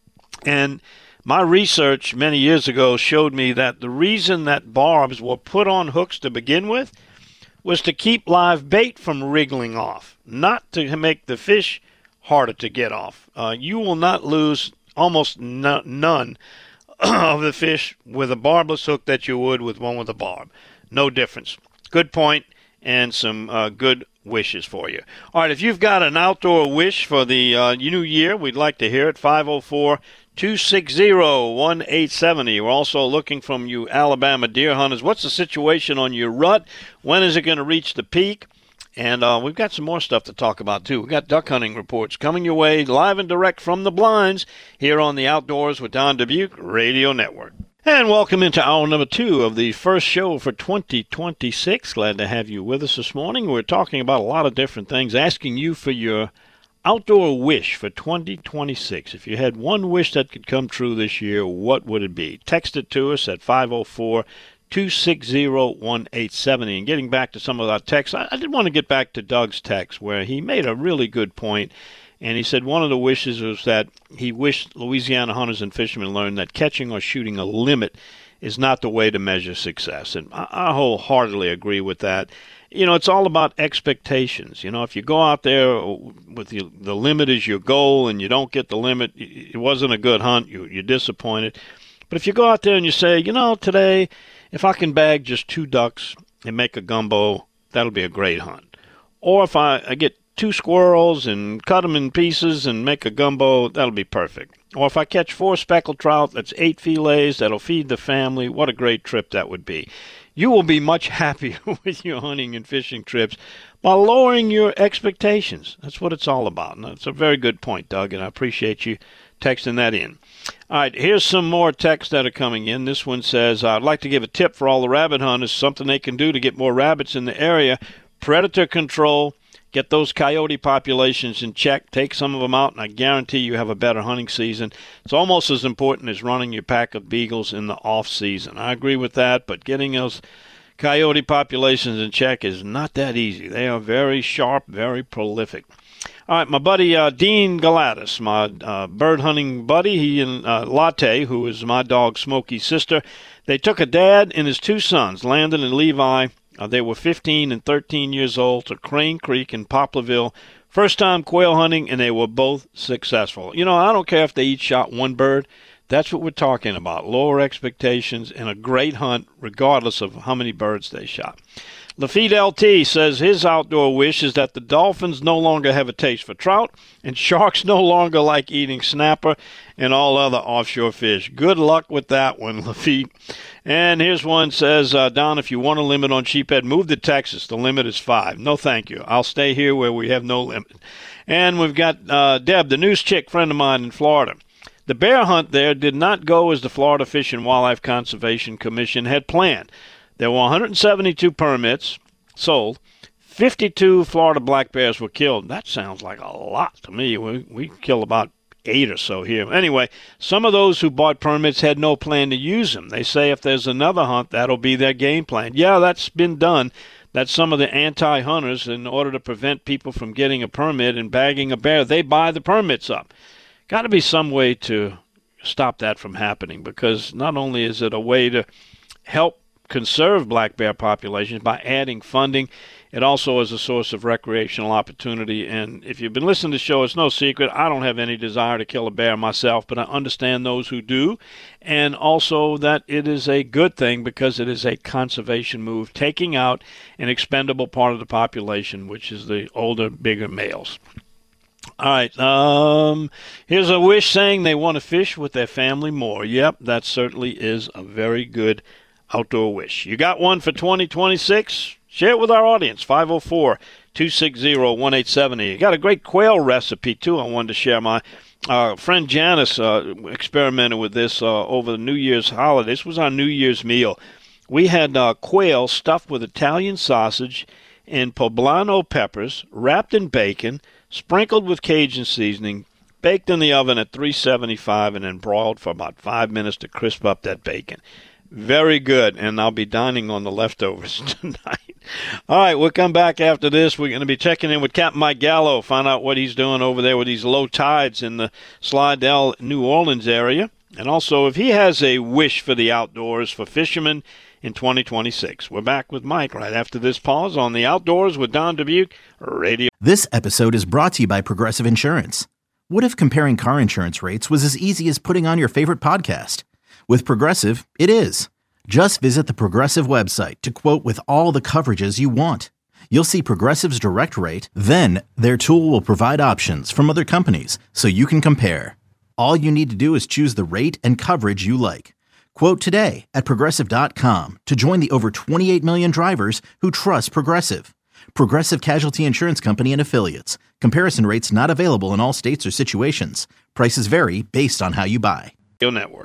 And my research many years ago showed me that the reason that barbs were put on hooks to begin with was to keep live bait from wriggling off, not to make the fish harder to get off. You will not lose almost none of the fish with a barbless hook that you would with one with a barb. No difference. Good point, and some good wishes for you. All right, if you've got an outdoor wish for the new year, we'd like to hear it. 504-260-1870. We're also looking from you Alabama deer hunters. What's the situation on your rut? When is it going to reach the peak? And we've got some more stuff to talk about, too. We've got duck hunting reports coming your way live and direct from the blinds here on the Outdoors with Don Dubuque Radio Network. And welcome into hour number 2 of the first show for 2026. Glad to have you with us this morning. We're talking about a lot of different things, asking you for your outdoor wish for 2026. If you had one wish that could come true this year, what would it be? Text it to us at 504-260-1870. And getting back to some of our texts, I did want to get back to Doug's text where he made a really good point. And he said one of the wishes was that he wished Louisiana hunters and fishermen learned that catching or shooting a limit is not the way to measure success. And I wholeheartedly agree with that. You know, it's all about expectations. You know, if you go out there with the limit is your goal and you don't get the limit, it wasn't a good hunt, you're disappointed. But if you go out there and you say, you know, today, if I can bag just 2 ducks and make a gumbo, that'll be a great hunt. Or if I get 2 squirrels and cut them in pieces and make a gumbo, that'll be perfect. Or if I catch 4 speckled trout, that's 8 fillets, that'll feed the family. What a great trip that would be. You will be much happier with your hunting and fishing trips by lowering your expectations. That's what it's all about. And that's a very good point, Doug, and I appreciate you texting that in. All right, here's some more texts that are coming in. This one says, I'd like to give a tip for all the rabbit hunters, something they can do to get more rabbits in the area. Predator control. Get those coyote populations in check. Take some of them out, and I guarantee you have a better hunting season. It's almost as important as running your pack of beagles in the off-season. I agree with that, but getting those coyote populations in check is not that easy. They are very sharp, very prolific. All right, my buddy Dean Galatis, my bird hunting buddy, he and Latte, who is my dog Smokey's sister, they took a dad and his two sons, Landon and Levi. They were 15 and 13 years old, to Crane Creek in Poplarville. First time quail hunting, and they were both successful. You know, I don't care if they each shot one bird. That's what we're talking about, lower expectations and a great hunt regardless of how many birds they shot. Lafitte LT says his outdoor wish is that the dolphins no longer have a taste for trout and sharks no longer like eating snapper and all other offshore fish. Good luck with that one, Lafitte. And here's one says, Don, if you want a limit on sheephead, move to Texas. The limit is 5. No, thank you. I'll stay here where we have no limit. And we've got Deb, the news chick friend of mine in Florida. The bear hunt there did not go as the Florida Fish and Wildlife Conservation Commission had planned. There were 172 permits sold. 52 Florida black bears were killed. That sounds like a lot to me. We kill about 8 or so here. Anyway, some of those who bought permits had no plan to use them. They say if there's another hunt, that'll be their game plan. Yeah, that's been done. That's some of the anti-hunters. In order to prevent people from getting a permit and bagging a bear, they buy the permits up. Got to be some way to stop that from happening, because not only is it a way to help conserve black bear populations by adding funding, it also is a source of recreational opportunity. And if you've been listening to the show, it's no secret, I don't have any desire to kill a bear myself, but I understand those who do, and also that it is a good thing because it is a conservation move, taking out an expendable part of the population, which is the older, bigger males. All right, here's a wish saying they want to fish with their family more. Yep, that certainly is a very good outdoor wish. You got one for 2026? Share it with our audience, 504-260-1870. You got a great quail recipe, too, I wanted to share. My friend Janice experimented with this over the New Year's holiday. This was our New Year's meal. We had quail stuffed with Italian sausage and poblano peppers, wrapped in bacon, sprinkled with Cajun seasoning, baked in the oven at 375, and then broiled for about 5 minutes to crisp up that bacon. Very good, and I'll be dining on the leftovers tonight. All right, we'll come back after this. We're going to be checking in with Captain Mike Gallo, find out what he's doing over there with these low tides in the Slidell, New Orleans area, and also if he has a wish for the outdoors for fishermen in 2026. We're back with Mike right after this pause on the Outdoors with Don Dubuque Radio.
This episode is brought to you by Progressive Insurance. What if comparing car insurance rates was as easy as putting on your favorite podcast? With Progressive, it is. Just visit the Progressive website to quote with all the coverages you want. You'll see Progressive's direct rate, then their tool will provide options from other companies so you can compare. All you need to do is choose the rate and coverage you like. Quote today at Progressive.com to join the over 28 million drivers who trust Progressive. Progressive Casualty Insurance Company and Affiliates. Comparison rates not available in all states or situations. Prices vary based on how you buy.
Network.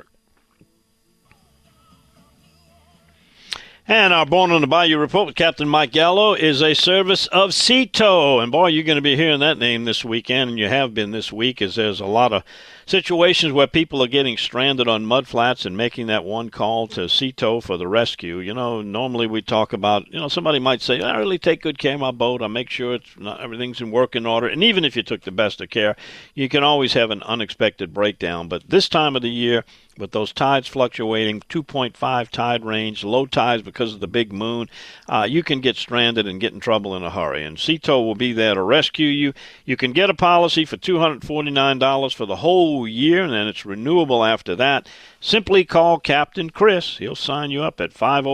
And our Born on the Bayou report with Captain Mike Gallo is a service of Sea Tow. And boy, you're going to be hearing that name this weekend, and you have been this week, as there's a lot of situations where people are getting stranded on mudflats and making that one call to Sea Tow for the rescue. You know, normally we talk about, somebody might say, I really take good care of my boat. I make sure everything's in working order. And even if you took the best of care, you can always have an unexpected breakdown. But this time of the year, with those tides fluctuating, 2.5 tide range, low tides because of the big moon, you can get stranded and get in trouble in a hurry. And Sea Tow will be there to rescue you. You can get a policy for $249 for the whole year, and then it's renewable after that. Simply call Captain Chris. He'll sign you up at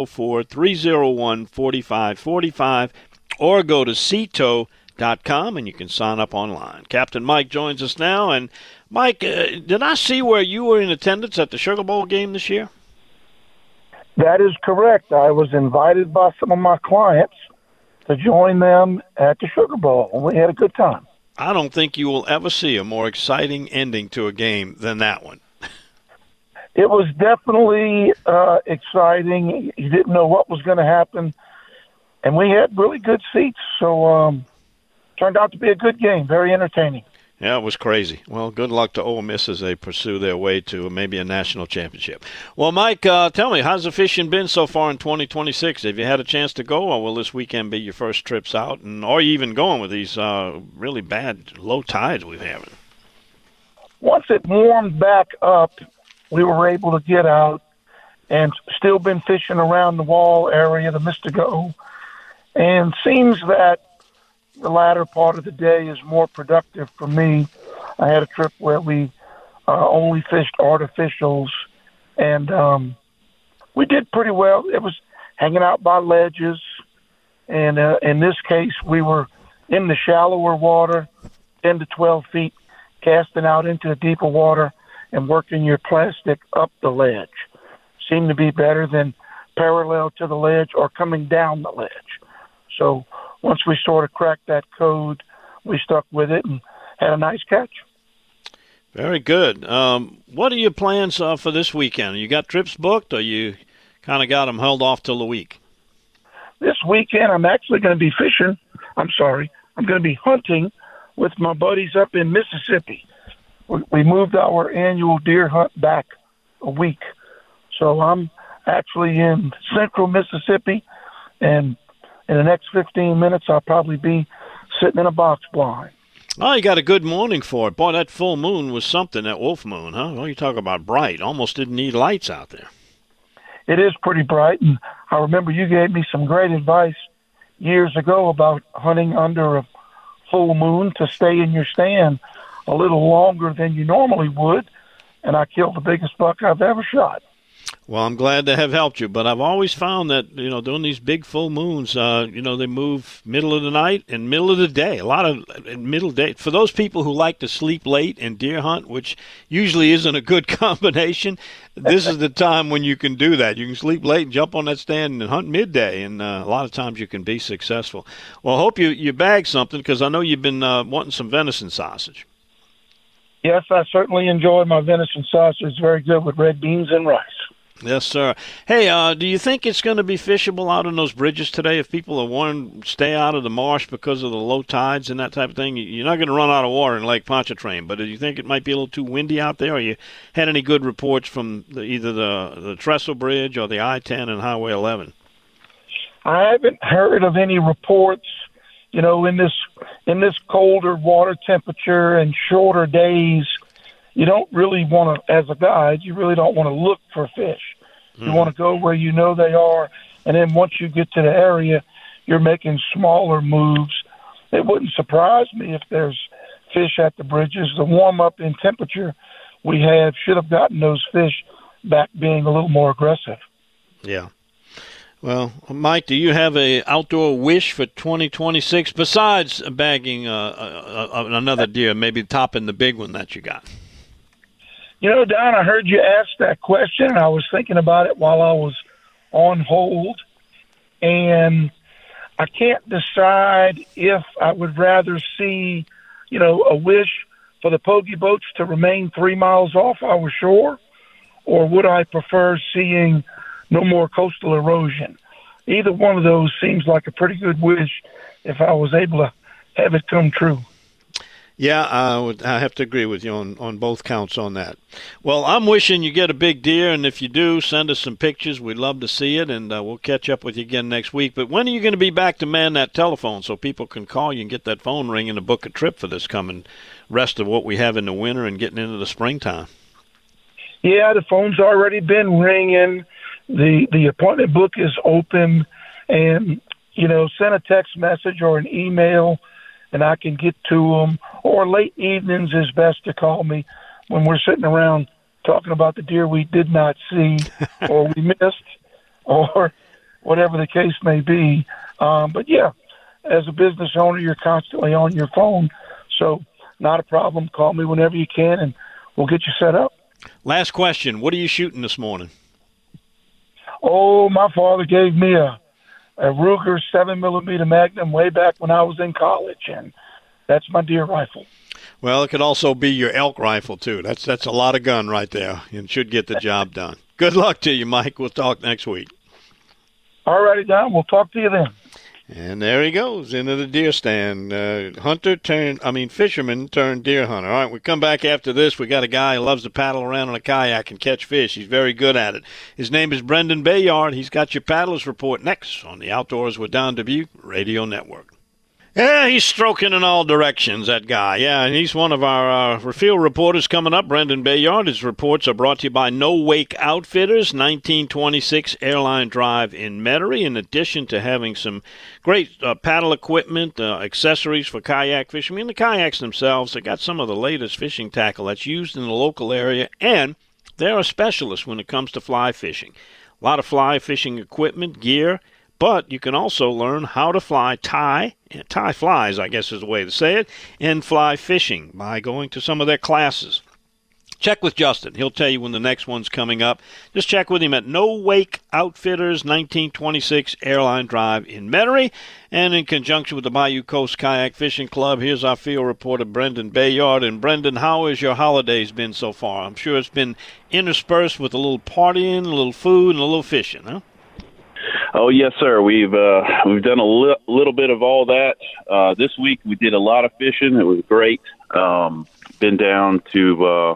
504-301-4545, or go to SeaTow.com, and you can sign up online. Captain Mike joins us now. And Mike, did I see where you were in attendance at the Sugar Bowl game this year?
That is correct. I was invited by some of my clients to join them at the Sugar Bowl, and we had a good time.
I don't think you will ever see a more exciting ending to a game than that one.
It was definitely exciting. You didn't know what was going to happen, and we had really good seats, so turned out to be a good game, very entertaining.
Yeah, it was crazy. Well, good luck to Ole Miss as they pursue their way to maybe a national championship. Well, Mike, tell me, how's the fishing been so far in 2026? Have you had a chance to go, or will this weekend be your first trips out? And are you even going with these really bad low tides we've having?
Once it warmed back up, we were able to get out and still been fishing around the Wall area, the Mystico, and seems that the latter part of the day is more productive for me. I had a trip where we only fished artificials, and we did pretty well. It was hanging out by ledges, and in this case, we were in the shallower water, 10 to 12 feet, casting out into the deeper water and working your plastic up the ledge. Seemed to be better than parallel to the ledge or coming down the ledge. So once we sort of cracked that code, we stuck with it and had a nice catch.
Very good. What are your plans for this weekend? You got trips booked, or you kind of got them held off till the week?
This weekend, I'm actually going to be fishing. I'm going to be hunting with my buddies up in Mississippi. We moved our annual deer hunt back a week. So I'm actually in central Mississippi, and in the next 15 minutes, I'll probably be sitting in a box blind.
Oh, you got a good morning for it. Boy, that full moon was something, that wolf moon, huh? Well, you talk about bright. Almost didn't need lights out there.
It is pretty bright, and I remember you gave me some great advice years ago about hunting under a full moon to stay in your stand a little longer than you normally would, and I killed the biggest buck I've ever shot.
Well, I'm glad to have helped you, but I've always found that, doing these big full moons, they move middle of the night and middle of the day, a lot of middle day. For those people who like to sleep late and deer hunt, which usually isn't a good combination, this is the time when you can do that. You can sleep late and jump on that stand and hunt midday, and a lot of times you can be successful. Well, I hope you bag something, because I know you've been wanting some venison sausage.
Yes, I certainly enjoy my venison sausage. It's very good with red beans and rice.
Yes, sir. Hey, do you think it's going to be fishable out on those bridges today? If people are warned, stay out of the marsh because of the low tides and that type of thing, you're not going to run out of water in Lake Pontchartrain, but do you think it might be a little too windy out there? Or you had any good reports from either the Trestle Bridge or the I-10 and Highway 11?
I haven't heard of any reports. In this colder water temperature and shorter days, you don't really want to, as a guide, you really don't want to look for fish. You want to go where you know they are, and then once you get to the area, you're making smaller moves. It wouldn't surprise me if there's fish at the bridges. The warm-up in temperature we had should have gotten those fish back being a little more aggressive.
Yeah. Well, Mike, do you have a outdoor wish for 2026 besides bagging another deer, maybe topping the big one that you got?
Don, I heard you ask that question, and I was thinking about it while I was on hold, and I can't decide if I would rather see, a wish for the pogie boats to remain 3 miles off our shore, or would I prefer seeing no more coastal erosion? Either one of those seems like a pretty good wish if I was able to have it come true.
Yeah, I have to agree with you on both counts on that. Well, I'm wishing you get a big deer, and if you do, send us some pictures. We'd love to see it, and we'll catch up with you again next week. But when are you going to be back to man that telephone so people can call you and get that phone ringing to book a trip for this coming rest of what we have in the winter and getting into the springtime?
Yeah, the phone's already been ringing. The appointment book is open, and, send a text message or an email, and I can get to them. Or late evenings is best to call me when we're sitting around talking about the deer we did not see or we missed or whatever the case may be. But, yeah, as a business owner, you're constantly on your phone. So not a problem. Call me whenever you can, and we'll get you set up.
Last question. What are you shooting this morning?
Oh, my father gave me a Ruger 7mm Magnum way back when I was in college, and that's my deer rifle.
Well, it could also be your elk rifle, too. That's a lot of gun right there and should get the job done. Good luck to you, Mike. We'll talk next week.
All righty, Don. We'll talk to you then.
And there he goes into the deer stand. Fisherman turned deer hunter. All right, we come back after this. We got a guy who loves to paddle around in a kayak and catch fish. He's very good at it. His name is Brendan Bayard. He's got your Paddlers Report next on the Outdoors with Don Dubuque Radio Network. Yeah, he's stroking in all directions, that guy. Yeah, and he's one of our field reporters coming up, Brendan Bayard. His reports are brought to you by No Wake Outfitters, 1926 Airline Drive in Metairie. In addition to having some great paddle equipment, accessories for kayak fishing. I mean, the kayaks themselves, they got some of the latest fishing tackle that's used in the local area, and they're a specialist when it comes to fly fishing. A lot of fly fishing equipment, gear, but you can also learn how to fly tie flies, I guess is the way to say it, and fly fishing by going to some of their classes. Check with Justin. He'll tell you when the next one's coming up. Just check with him at No Wake Outfitters, 1926 Airline Drive in Metairie. And in conjunction with the Bayou Coast Kayak Fishing Club, here's our field reporter, Brendan Bayard. And Brendan, how has your holidays been so far? I'm sure it's been interspersed with a little partying, a little food, and a little fishing, huh?
Oh, yes, sir. We've done a little bit of all that. This week we did a lot of fishing. It was great. Been down to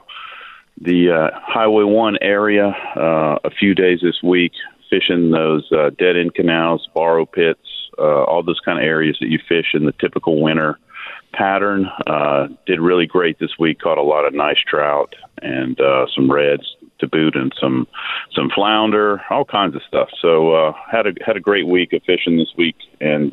the Highway 1 area a few days this week, fishing those dead-end canals, borrow pits, all those kind of areas that you fish in the typical winter pattern. Did really great this week. Caught a lot of nice trout and some reds to boot, and some flounder, all kinds of stuff. So had a great week of fishing this week, and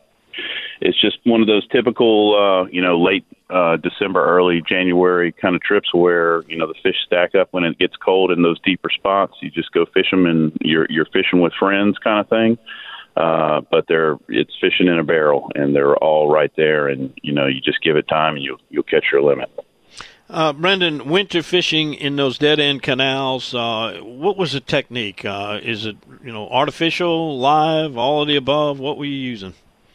it's just one of those typical late December, early January kind of trips where the fish stack up when it gets cold in those deeper spots. You just go fish them, and you're fishing with friends kind of thing. But it's fishing in a barrel, and they're all right there, and you just give it time, and you'll catch your limit.
Brendan, winter fishing in those dead-end canals, what was the technique? Is it, artificial, live, all of the above? What were you using?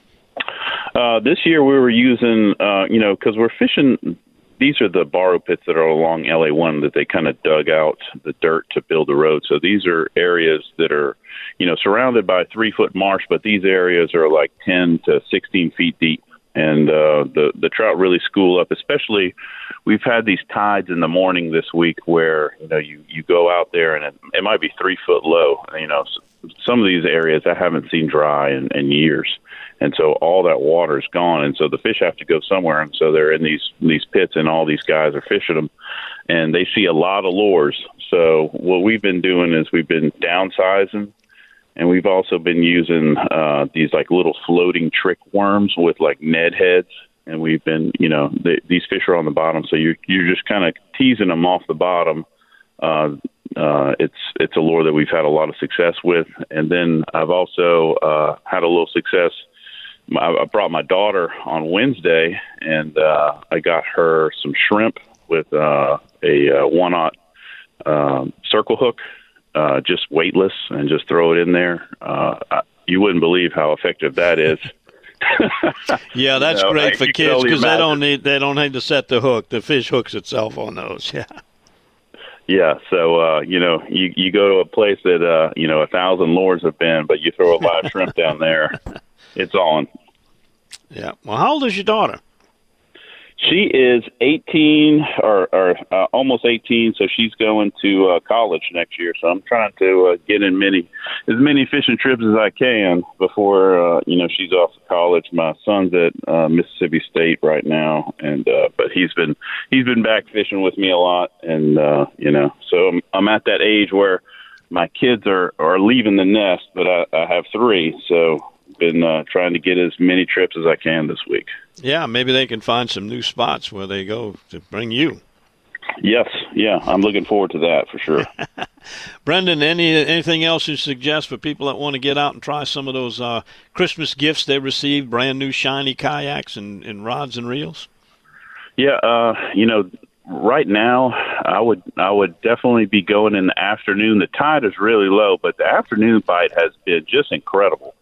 This year we were using, because we're fishing, these are the borrow pits that are along LA1 that they kind of dug out the dirt to build the road. So these are areas that are, surrounded by 3-foot marsh, but these areas are like 10 to 16 feet deep. And the trout really school up, especially we've had these tides in the morning this week where, you go out there and it might be 3 foot low. Some of these areas I haven't seen dry in years. And so all that water is gone. And so the fish have to go somewhere. And so they're in these pits, and all these guys are fishing them, and they see a lot of lures. So what we've been doing is we've been downsizing. And we've also been using these like little floating trick worms with like Ned heads. And we've been, these fish are on the bottom, so you're just kind of teasing them off the bottom. It's a lure that we've had a lot of success with. And then I've also had a little success. I brought my daughter on Wednesday, and I got her some shrimp with a 1/0 circle hook. Just weightless, and just throw it in there. You wouldn't believe how effective that is.
Yeah, that's great for kids because they don't need to set the hook. The fish hooks itself on those. Yeah.
Yeah. So you go to a place that 1,000 lures have been, but you throw a live shrimp down there, it's on.
Yeah. Well, how old is your daughter?
She is 18 or almost 18, so she's going to college next year. So I'm trying to get in as many fishing trips as I can before she's off to college. My son's at Mississippi State right now, and but he's been back fishing with me a lot, and so I'm at that age where my kids are leaving the nest, but I have 3, so. Been trying to get as many trips as I can this week.
Yeah, maybe they can find some new spots where they go to bring you.
Yes, yeah, I'm looking forward to that for sure.
Brendan, anything else you suggest for people that want to get out and try some of those Christmas gifts they received, brand new shiny kayaks and rods and reels?
Yeah, right now I would definitely be going in the afternoon. The tide is really low, but the afternoon bite has been just incredible.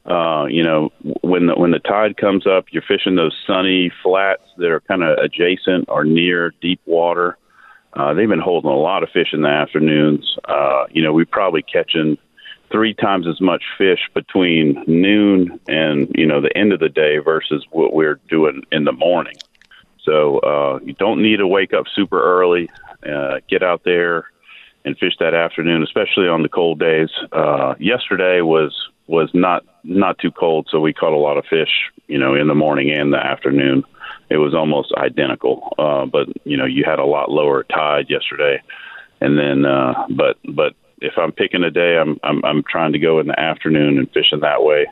When the tide comes up, you're fishing those sunny flats that are kind of adjacent or near deep water. They've been holding a lot of fish in the afternoons. We're probably catching 3 times as much fish between noon and, the end of the day versus what we're doing in the morning. So you don't need to wake up super early. Get out there and fish that afternoon, especially on the cold days. Yesterday was not too cold, so we caught a lot of fish, in the morning and the afternoon. It was almost identical, but you had a lot lower tide yesterday. And then, but if I'm picking a day, I'm trying to go in the afternoon and fishing that way.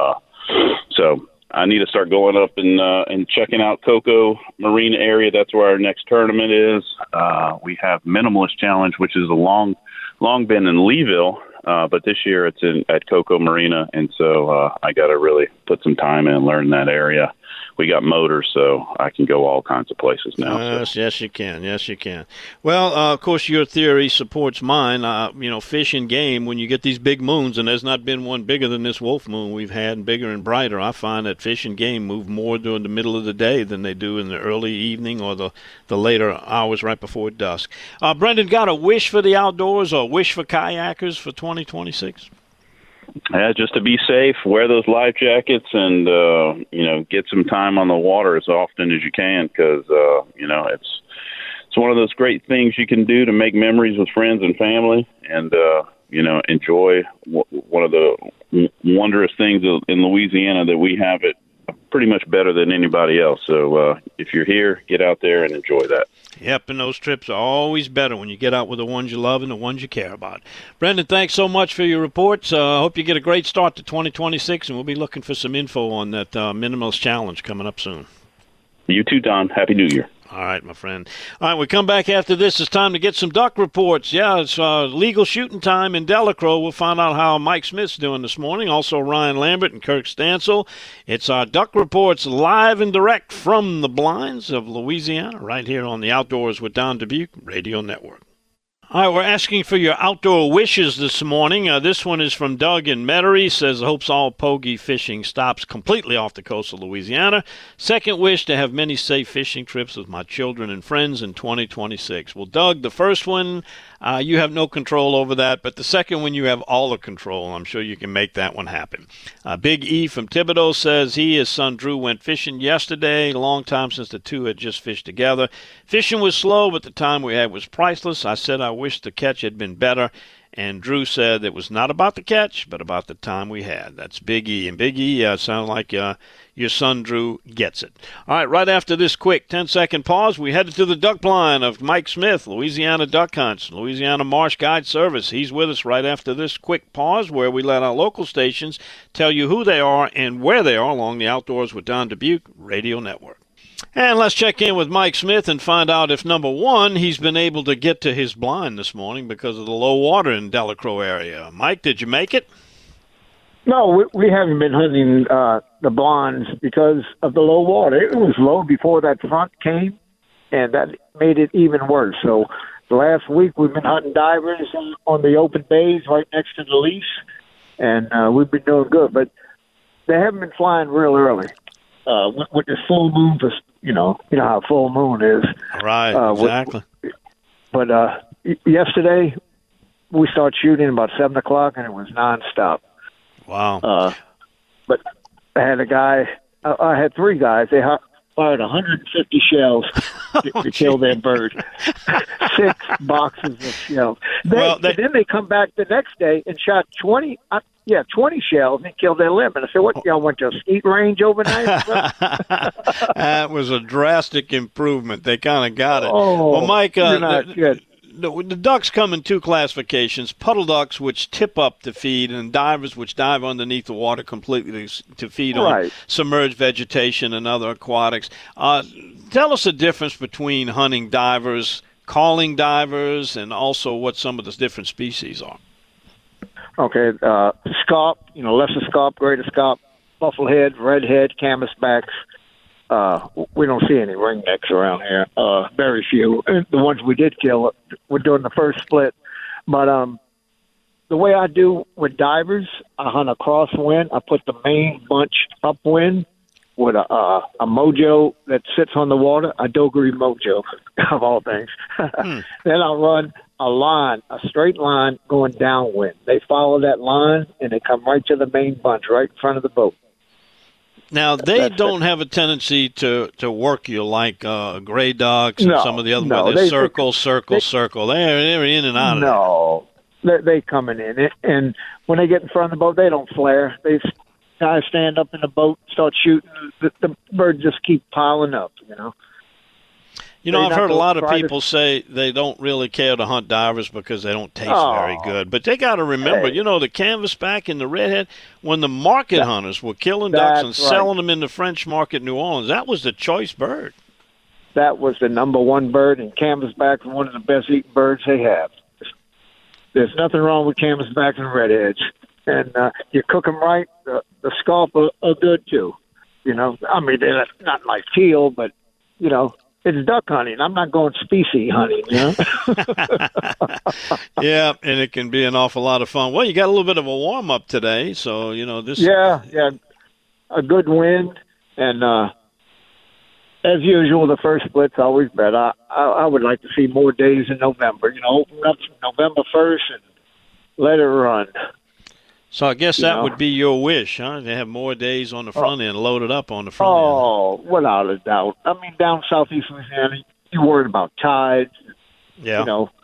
So I need to start going up and checking out Cocoa Marina area. That's where our next tournament is. We have Minimalist Challenge, which is a long been in Leeville, but this year it's at Cocoa Marina, and so I got to really put some time in and learn that area. We got motors, so I can go all kinds of places now.
Yes, you can. Yes, you can. Well, of course, your theory supports mine. Fish and game, when you get these big moons, and there's not been one bigger than this wolf moon we've had, and bigger and brighter, I find that fish and game move more during the middle of the day than they do in the early evening or the later hours right before dusk. Brendan, got a wish for the outdoors or a wish for kayakers for 2026?
Yeah, just to be safe, wear those life jackets, and get some time on the water as often as you can, because it's one of those great things you can do to make memories with friends and family, and enjoy one of the wondrous things in Louisiana that we have it pretty much better than anybody else. So if you're here, get out there and enjoy that.
Yep, and those trips are always better when you get out with the ones you love and the ones you care about. Brendan, thanks so much for your reports. I hope you get a great start to 2026, and we'll be looking for some info on that Minimalist Challenge coming up soon.
You too, Don. Happy New Year.
All right, my friend. All right, we come back after this. It's time to get some duck reports. Yeah, it's legal shooting time in Delacroix. We'll find out how Mike Smith's doing this morning. Also, Ryan Lambert and Kirk Stansel. It's our duck reports live and direct from the blinds of Louisiana, right here on the Outdoors with Don Dubuque Radio Network. All right, we're asking for your outdoor wishes this morning. This one is from Doug in Metairie. Says, hopes all pogie fishing stops completely off the coast of Louisiana. Second wish, to have many safe fishing trips with my children and friends in 2026. Well, Doug, the first one, you have no control over that, but the second one, you have all the control. I'm sure you can make that one happen. Big E from Thibodaux says his son Drew went fishing yesterday. A long time since the two had just fished together. Fishing was slow, but the time we had was priceless. I said I wish the catch had been better, and Drew said it was not about the catch, but about the time we had. That's Big E. And Big E, sounds like your son Drew gets it. All right, right after this quick 10-second pause, we headed to the duck blind of Mike Smith, Louisiana Duck Hunts, Louisiana Marsh Guide Service. He's with us right after this quick pause, where we let our local stations tell you who they are and where they are along the Outdoors with Don Dubuque Radio Network. And let's check in with Mike Smith and find out if, number one, he's been able to get to his blind this morning because of the low water in Delacroix area. Mike, did you make it?
No, we haven't been hunting the blinds because of the low water. It was low before that front came, and that made it even worse. So the last week we've been hunting divers on the open bays right next to the lease, and we've been doing good. But they haven't been flying real early. With the full moon, you know how full moon is.
Right, exactly.
But yesterday we started shooting about 7 o'clock, and it was nonstop.
Wow.
But I had a guy. I had 3 guys. They fired 150 shells to kill that bird. 6 boxes of shells. Then they come back the next day and shot 20 shells and killed their limb. And I said, what, y'all went to a skeet range overnight?
That was a drastic improvement. They kind of got it.
Oh,
well, Mike,
you're not good.
The ducks come in 2 classifications: puddle ducks, which tip up to feed, and divers, which dive underneath the water completely to feed on submerged vegetation and other aquatics. Tell us the difference between hunting divers, calling divers, and also what some of the different species are.
Okay, scarp, lesser scarp, greater scarp, bufflehead, redhead, canvasbacks. We don't see any ringnecks around here. Very few. The ones we did kill were during the first split. But the way I do with divers, I hunt a crosswind. I put the main bunch upwind with a mojo that sits on the water, a Dougherty mojo, of all things. Then I'll run
a line, a straight line going downwind. They follow that line, and they come right to the main bunch, right in front of the boat.
Now, they don't have a tendency to work you like gray ducks and some of the other ones. They circle. They're in and out of there.
No, they coming in. And when they get in front of the boat, they don't flare. They guys stand up in the boat, start shooting. The birds just keep piling up, you know.
You know, I've heard a lot of people say they don't really care to hunt divers because they don't taste very good. But they got to remember, you know, the canvasback and the redhead, when the market hunters were killing ducks and selling them in the French market in New Orleans, that was the choice bird.
That was the number one bird, and canvasback is one of the best eating birds they have. There's nothing wrong with canvasbacks and redheads. And you cook them right, the scalp are good too. You know, I mean, they're not like teal, but, you know, it's duck hunting. I'm not going species hunting, you know?
Yeah, and it can be an awful lot of fun. Well, you got a little bit of a warm-up today, so, you know, this...
Yeah, a good wind, and as usual, the first split's always better. I would like to see more days in November, you know, open up November 1st and let it run.
So I guess that would be your wish, huh? To have more days on the front end, loaded up on the front end.
Oh, without a doubt. I mean, down southeast Louisiana, you're worried about tides.
Yeah.
You know,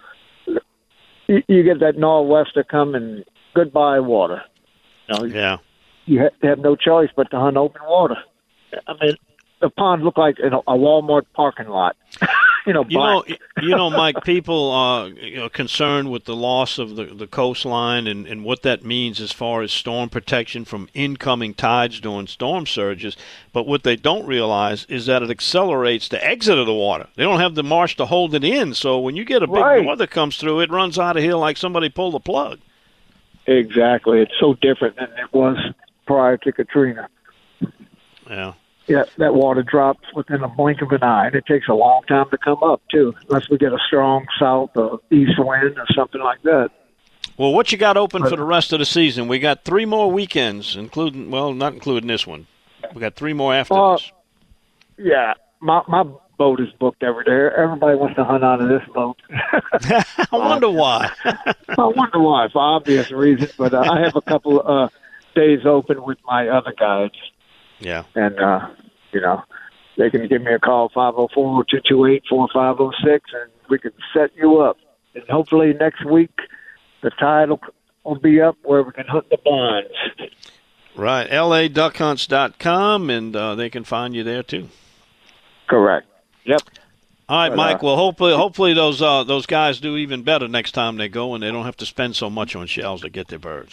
you get that nor'wester coming, goodbye water. You know,
yeah.
You have no choice but to hunt open water. I mean, the ponds look like a Walmart parking lot. You know, Mike, people are concerned with the loss of the coastline and what that means as far as storm protection from incoming tides during storm surges. But what they don't realize is that it accelerates the exit of the water. They don't have the marsh to hold it in. So when you get a big north that comes through, it runs out of here like somebody pulled the plug. Exactly. It's so different than it was prior to Katrina.
Yeah.
Yeah, that water drops within a blink of an eye, and it takes a long time to come up, too, unless we get a strong south or east wind or something like that.
Well, what you got open for the rest of the season? We got 3 more weekends, including, well, not including this one. We got 3 more after this.
Yeah, my boat is booked every day. Everybody wants to hunt out of this boat.
I wonder why.
For obvious reasons, but I have a couple days open with my other guides.
Yeah.
And, you know, they can give me a call, 504-228-4506, and we can set you up. And hopefully next week the tide will be up where we can hunt the bonds.
Right. LADuckHunts.com, and they can find you there, too.
Correct. Yep.
All right, Mike. Well, hopefully those guys do even better next time they go, and they don't have to spend so much on shells to get their birds.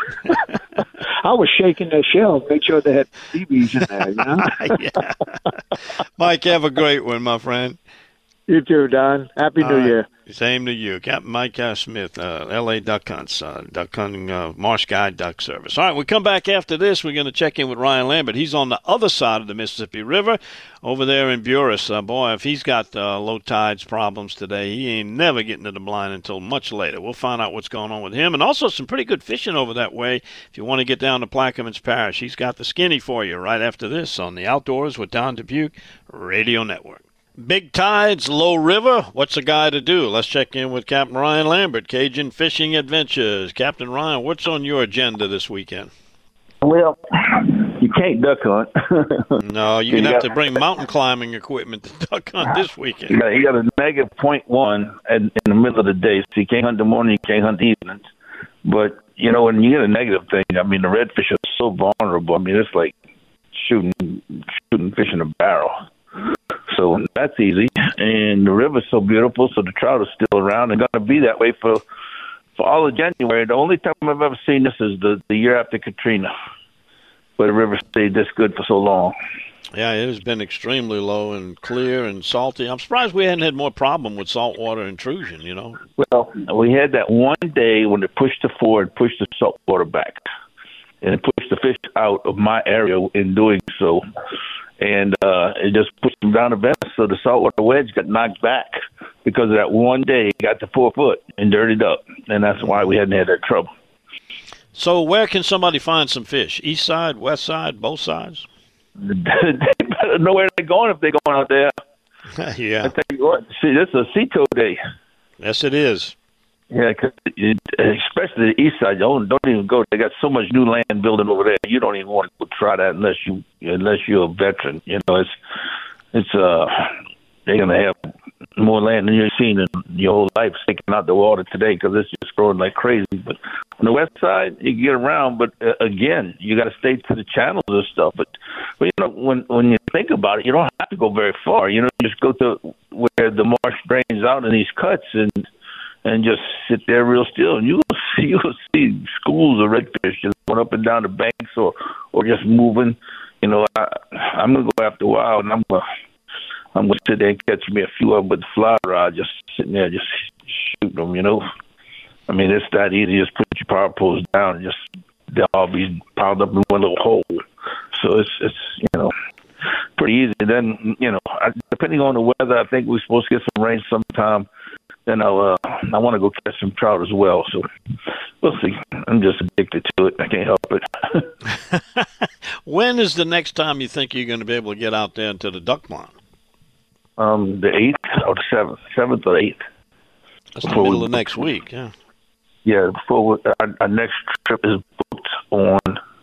I was shaking their shells, make sure they had BBs in there, you know?
Yeah. Mike, have a great one, my friend.
You too, Don. Happy New Year.
Same to you. Captain Mike Smith, LA Duck Hunts, Duck Hunting Marsh Guide Duck Service. All right, we come back after this. We're going to check in with Ryan Lambert. He's on the other side of the Mississippi River over there in Buras. Boy, if he's got low tides problems today, he ain't never getting to the blind until much later. We'll find out what's going on with him. And also some pretty good fishing over that way if you want to get down to Plaquemines Parish. He's got the skinny for you right after this on the Outdoors with Don Dubuque Radio Network. Big tides, low river. What's a guy to do? Let's check in with Captain Ryan Lambert, Cajun Fishing Adventures. Captain Ryan, what's on your agenda this weekend?
Well, you can't duck hunt.
No, you're going to have to bring mountain climbing equipment to duck hunt this weekend.
You got a negative .1 in the middle of the day, so you can't hunt the morning, you can't hunt the evenings. But, you know, when you get a negative thing, I mean, the redfish are so vulnerable. I mean, it's like shooting fish in a barrel. So that's easy. And the river's so beautiful, so the trout are still around and going to be that way for all of January. The only time I've ever seen this is the year after Katrina, where the river stayed this good for so long.
Yeah, it has been extremely low and clear and salty. I'm surprised we hadn't had more problem with saltwater intrusion, you know.
Well, we had that one day when it pushed the ford, pushed the saltwater back, and it pushed the fish out of my area in doing so. And it just pushed them down the bend, so the saltwater wedge got knocked back because of that one day. It got to 4 foot and dirtied up, and that's why we hadn't had that trouble.
So where can somebody find some fish? East side, west side, both sides?
They better know where they're going if they're going out there.
Yeah.
I tell you what, see, this is a sea tow day.
Yes, it is.
Yeah, cause especially the east side, don't even go. They got so much new land building over there. You don't even want to try that unless you're a veteran. You know, it's they're gonna have more land than you've seen in your whole life sticking out the water today because it's just growing like crazy. But on the west side, you can get around, but again, you got to stay to the channels and stuff. But you know, when you think about it, you don't have to go very far. You know, just go to where the marsh drains out in these cuts and just sit there real still, and you'll see schools of redfish just going up and down the banks or just moving. You know, I'm gonna go after a while, and I'm gonna sit there and catch me a few of them with the fly rod, just sitting there, just shooting them. You know, I mean, it's that easy. Just put your power poles down, and just they'll all be piled up in one little hole. So it's you know, pretty easy. Then you know, depending on the weather, I think we're supposed to get some rain sometime. Then I want to go catch some trout as well. So we'll see. I'm just addicted to it. I can't help it.
When is the next time you think you're going to be able to get out there into the duck pond?
The 8th or the 7th, 7th or 8th.
That's the middle of next week, yeah.
Yeah, before our next trip is booked on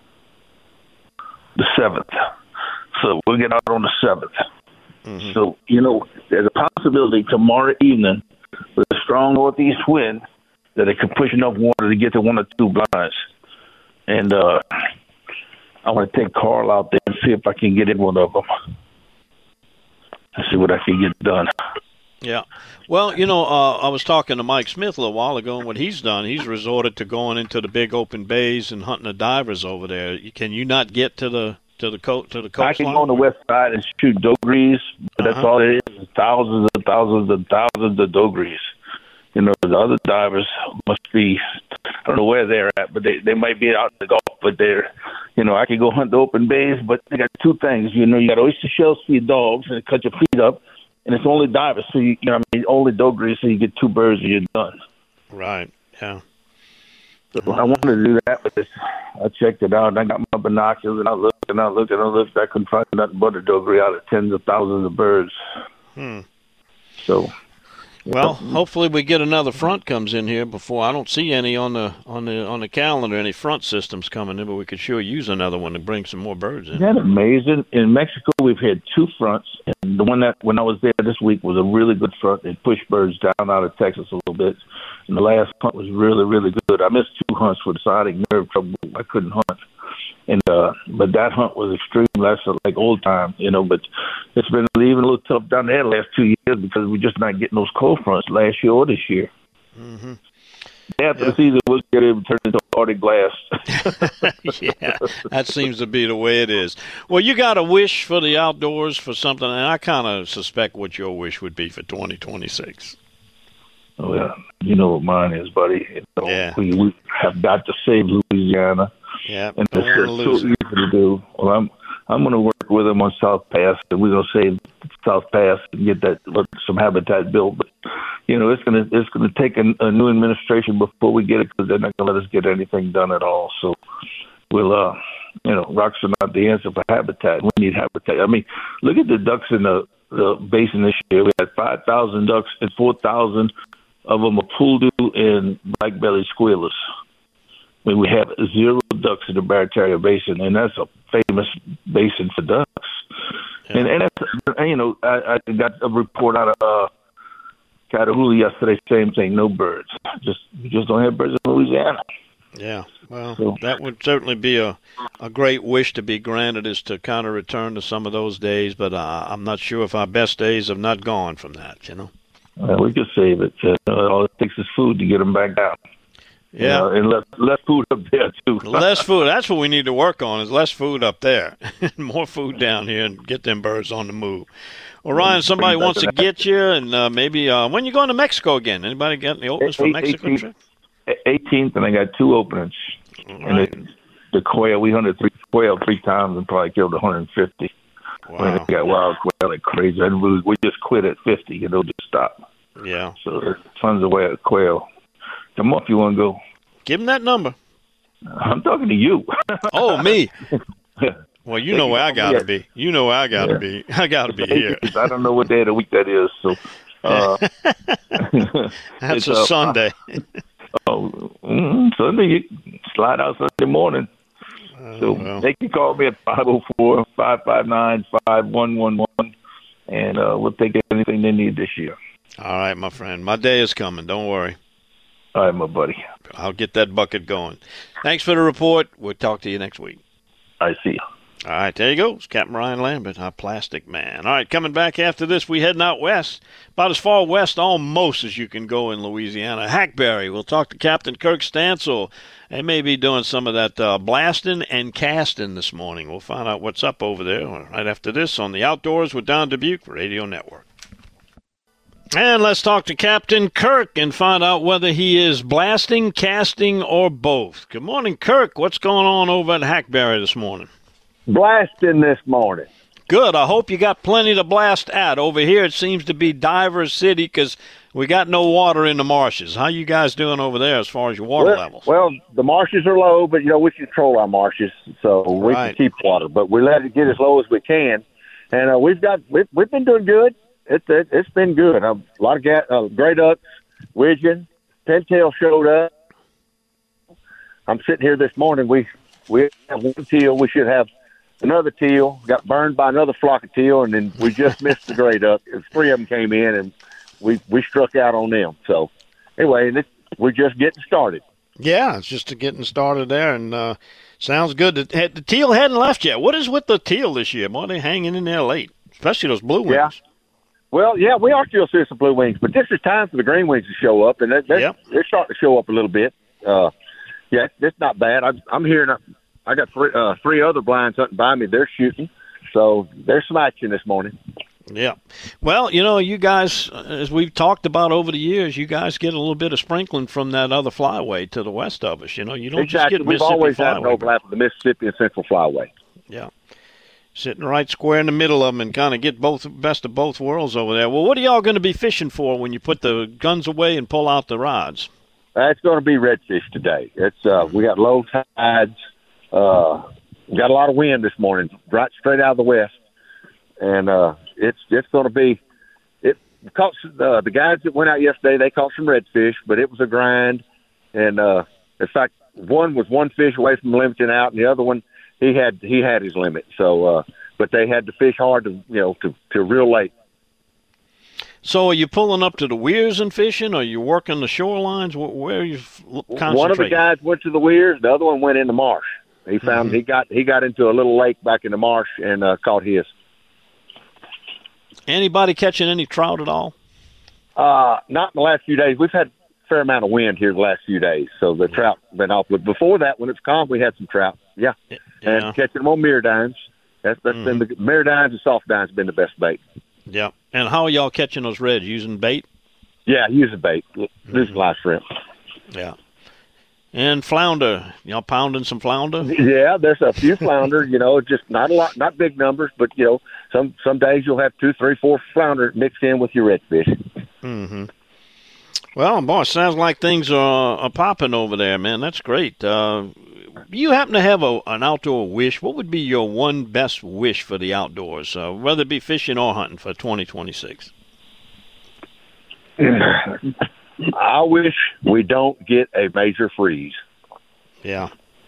the 7th. So we'll get out on the 7th. Mm-hmm. So, you know, there's a possibility tomorrow evening with a strong northeast wind that it could push enough water to get to 1 or 2 blinds. And I want to take Carl out there and see if I can get in one of them. And see what I can get done.
Yeah. Well, you know, I was talking to Mike Smith a little while ago, and what he's done, he's resorted to going into the big open bays and hunting the divers over there. Can you not get to the coastline?
I can go on the west side and shoot dogries, but that's all it is. Thousands and thousands and thousands of dogries. You know, the other divers must be, I don't know where they're at, but they might be out in the Gulf, but they're, you know, I can go hunt the open bays, but they got 2 things. You know, you got oyster shells for your dogs, and it cuts your feet up, and it's only divers, so you know, I mean, only dogries, so you get 2 birds and you're done.
Right, yeah.
So I wanted to do that, but I checked it out, and I got my binoculars, and I looked, I couldn't find nothing but a dogry out of tens of thousands of birds. So,
well, hopefully we get another front comes in here before. I don't see any on the calendar, any front systems coming in, but we could sure use another one to bring some more birds in.
Isn't that amazing? In Mexico, we've had 2 fronts, and the one that when I was there this week was a really good front. It pushed birds down out of Texas a little bit, and the last hunt was really, really good. I missed 2 hunts with sciatic nerve trouble. I couldn't hunt. And but that hunt was extreme, like old time, you know. But it's been even a little tough down there the last 2 years because we're just not getting those cold fronts last year or this year.
Mm-hmm.
After the season, we'll get it turned into Arctic blast.
Yeah, that seems to be the way it is. Well, you got a wish for the outdoors for something, and I kind of suspect what your wish would be for 2026.
Well, you know what mine is, buddy. You know,
yeah.
We have got to save Louisiana.
Yeah,
and it's so easy to do. Well, I'm going to work with them on South Pass, and we're going to save South Pass and get that some habitat built. But you know, it's going to take a new administration before we get it because they're not going to let us get anything done at all. So we'll, you know, rocks are not the answer for habitat. We need habitat. I mean, look at the ducks in the basin this year. We had 5,000 ducks, and 4,000 of them are poodle and black-bellied squealers. I mean, we have 0 ducks in the Barataria Basin, and that's a famous basin for ducks. Yeah. And that's, you know, I got a report out of Catahoula yesterday, same thing, no birds. We just don't have birds in Louisiana.
Yeah, well, so that would certainly be a great wish to be granted, is to kind of return to some of those days, but I'm not sure if our best days have not gone from that, you know.
Well, we could save it. All it takes is food to get them back down.
Yeah,
and less food up there too.
Less food. That's what we need to work on, is less food up there, more food down here, and get them birds on the move. Well, Ryan, somebody wants to get you, and maybe when you going to Mexico again? Anybody got any openings for Mexico trip?
18th, and I got 2 openings.
Right.
And the quail, we hunted quail 3 times and probably killed 150.
Wow.
I mean, we got wild quail like crazy, and we just quit at 50. You know, just stop.
Yeah.
So there's tons of wild quail. Come on if you want to go.
Give him that number.
I'm talking to you.
Oh, me. Well, you know where I got to be. You know where I got to be. I got to be here.
I don't know what day of the week that is, so
That's a Sunday.
Sunday, you slide out Sunday morning. They can call me at 504-559-5111, and we'll take anything they need this year.
All right, my friend. My day is coming. Don't worry.
All right, my buddy.
I'll get that bucket going. Thanks for the report. We'll talk to you next week.
I see you.
All right, there you go. It's Captain Ryan Lambert, our plastic man. All right, coming back after this, we heading out west, about as far west almost as you can go in Louisiana. Hackberry. We'll talk to Captain Kirk Stansel. They may be doing some of that blasting and casting this morning. We'll find out what's up over there right after this on the Outdoors with Don Dubuque Radio Network. And let's talk to Captain Kirk and find out whether he is blasting, casting, or both. Good morning, Kirk. What's going on over at Hackberry this morning?
Blasting this morning.
Good. I hope you got plenty to blast at. Over here it seems to be Diver City because we got no water in the marshes. How you guys doing over there as far as your water levels?
Well, the marshes are low, but, we control our marshes, so we can keep water. But we let it get as low as we can. And we've been doing good. It's been good. A lot of gray ducks, widgeon, pintail showed up. I'm sitting here this morning. We have one teal. We should have another teal. Got burned by another flock of teal, and then we just missed the gray duck. 3 of them came in, and we struck out on them. So anyway, we're just getting started.
Yeah, it's just getting started there, and sounds good. The teal hadn't left yet. What is with the teal this year? Boy, they're hanging in there late, especially those blue wings.
Yeah. Well, yeah, we are still seeing some blue wings, but this is time for the green wings to show up, and they're starting to show up a little bit. Yeah, it's not bad. I'm hearing I got three other blinds hunting by me. They're shooting, so they're smashing this morning.
Yeah. Well, you guys, as we've talked about over the years, you guys get a little bit of sprinkling from that other flyway to the west of us. You don't just get Mississippi
We've always
flyway.
had an overlap of the Mississippi and Central Flyway.
Yeah. Sitting right square in the middle of them and kind of get best of both worlds over there. Well, what are y'all going to be fishing for when you put the guns away and pull out the rods?
It's going to be redfish today. It's we got low tides. We got a lot of wind this morning, right straight out of the west, and it's going to be. It caught the guys that went out yesterday. They caught some redfish, but it was a grind. And in fact, one was one fish away from limiting out, and the other one he had his limit. So, but they had to fish hard to real late.
So are you pulling up to the weirs and fishing, or are you working the shorelines? Where are you concentrating?
One of the guys went to the weirs. The other one went in the marsh. He found he got into a little lake back in the marsh and caught his. Anybody catching any trout at all? Not in the last few days. We've had a fair amount of wind here the last few days, so the trout been off. But before that, when it's calm, we had some trout. Yeah. And catching them on mirrodines. That's been the mirrodines and soft dines been the best bait. Yeah. And how are y'all catching those reds? Using bait? Yeah, using bait. This is live shrimp. Yeah. And flounder, y'all pounding some flounder? Yeah, there's a few flounder, just not a lot, not big numbers, but, some days you'll have 2, 3, 4 flounder mixed in with your redfish. Mm-hmm. Well, boy, sounds like things are popping over there, man. That's great. You happen to have an outdoor wish? What would be your one best wish for the outdoors, whether it be fishing or hunting for 2026? I wish we don't get a major freeze. Yeah.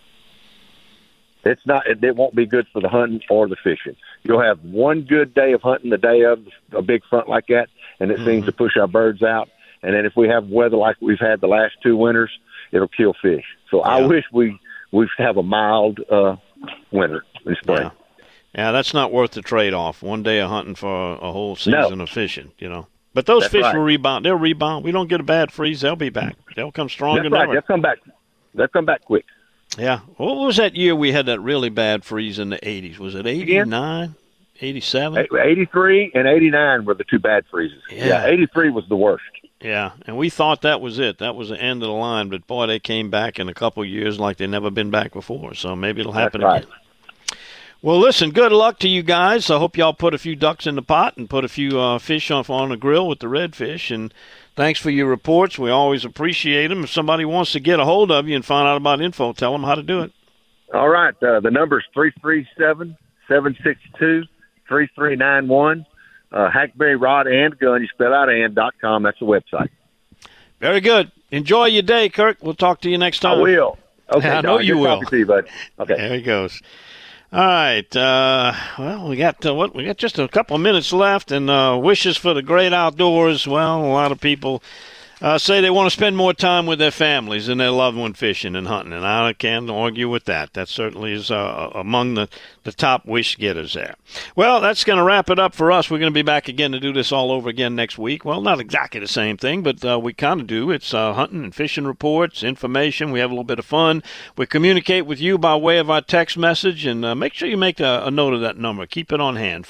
It won't be good for the hunting or the fishing. You'll have one good day of hunting the day of a big front like that, and it seems to push our birds out. And then if we have weather like we've had the last 2 winters, it'll kill fish. So I wish we have a mild winter in spring. Yeah, that's not worth the trade-off. One day of hunting for a whole season of fishing, But those fish will rebound. They'll rebound. We don't get a bad freeze. They'll be back. They'll come stronger than ever. They'll come back. They'll come back quick. Yeah. What was that year we had that really bad freeze in the 80s? Was it 89, 87? 83 and 89 were the 2 bad freezes. Yeah, 83 was the worst. Yeah, and we thought that was it. That was the end of the line. But, boy, they came back in a couple of years like they've never been back before. So maybe it'll happen again. Well, listen, good luck to you guys. I hope y'all put a few ducks in the pot and put a few fish on the grill with the redfish. And thanks for your reports. We always appreciate them. If somebody wants to get a hold of you and find out about info, tell them how to do it. All right. The number is 337-762-3391. Hackberry Rod and Gun, you spell out .com. That's the website.
Very good. Enjoy your day, Kirk. We'll talk to you next time.
I will. Okay,
I know you will.
To you, bud. Okay.
There he goes. All right. Well, we got We got just a couple of minutes left, and wishes for the great outdoors. Well, a lot of people say they want to spend more time with their families and their loved one fishing and hunting, and I can't argue with that. That certainly is among the top wish getters there. Well, that's going to wrap it up for us. We're going to be back again to do this all over again next week. Well, not exactly the same thing, but we kind of do. It's hunting and fishing reports, information. We have a little bit of fun. We communicate with you by way of our text message, and make sure you make a note of that number. Keep it on hand,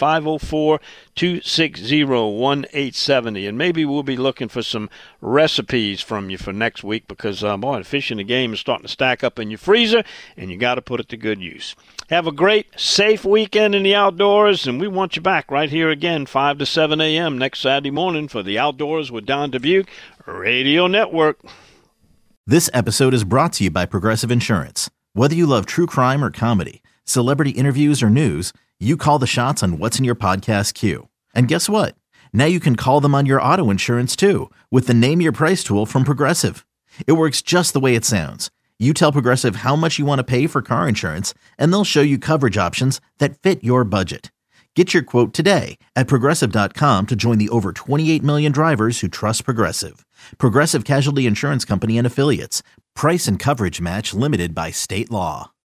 504-260-1870, and maybe we'll be looking for some recipes from you for next week because, boy, the fish in the game is starting to stack up in your freezer, and you got to put it to good use. Have a great, safe weekend in the outdoors, and we want you back right here again, 5 to 7 a.m. next Saturday morning for the Outdoors with Don Dubuque Radio Network.
This episode is brought to you by Progressive Insurance. Whether you love true crime or comedy, celebrity interviews or news, you call the shots on what's in your podcast queue. And guess what? Now you can call them on your auto insurance too with the Name Your Price tool from Progressive. It works just the way it sounds. You tell Progressive how much you want to pay for car insurance, and they'll show you coverage options that fit your budget. Get your quote today at Progressive.com to join the over 28 million drivers who trust Progressive. Progressive Casualty Insurance Company and Affiliates. Price and coverage match limited by state law.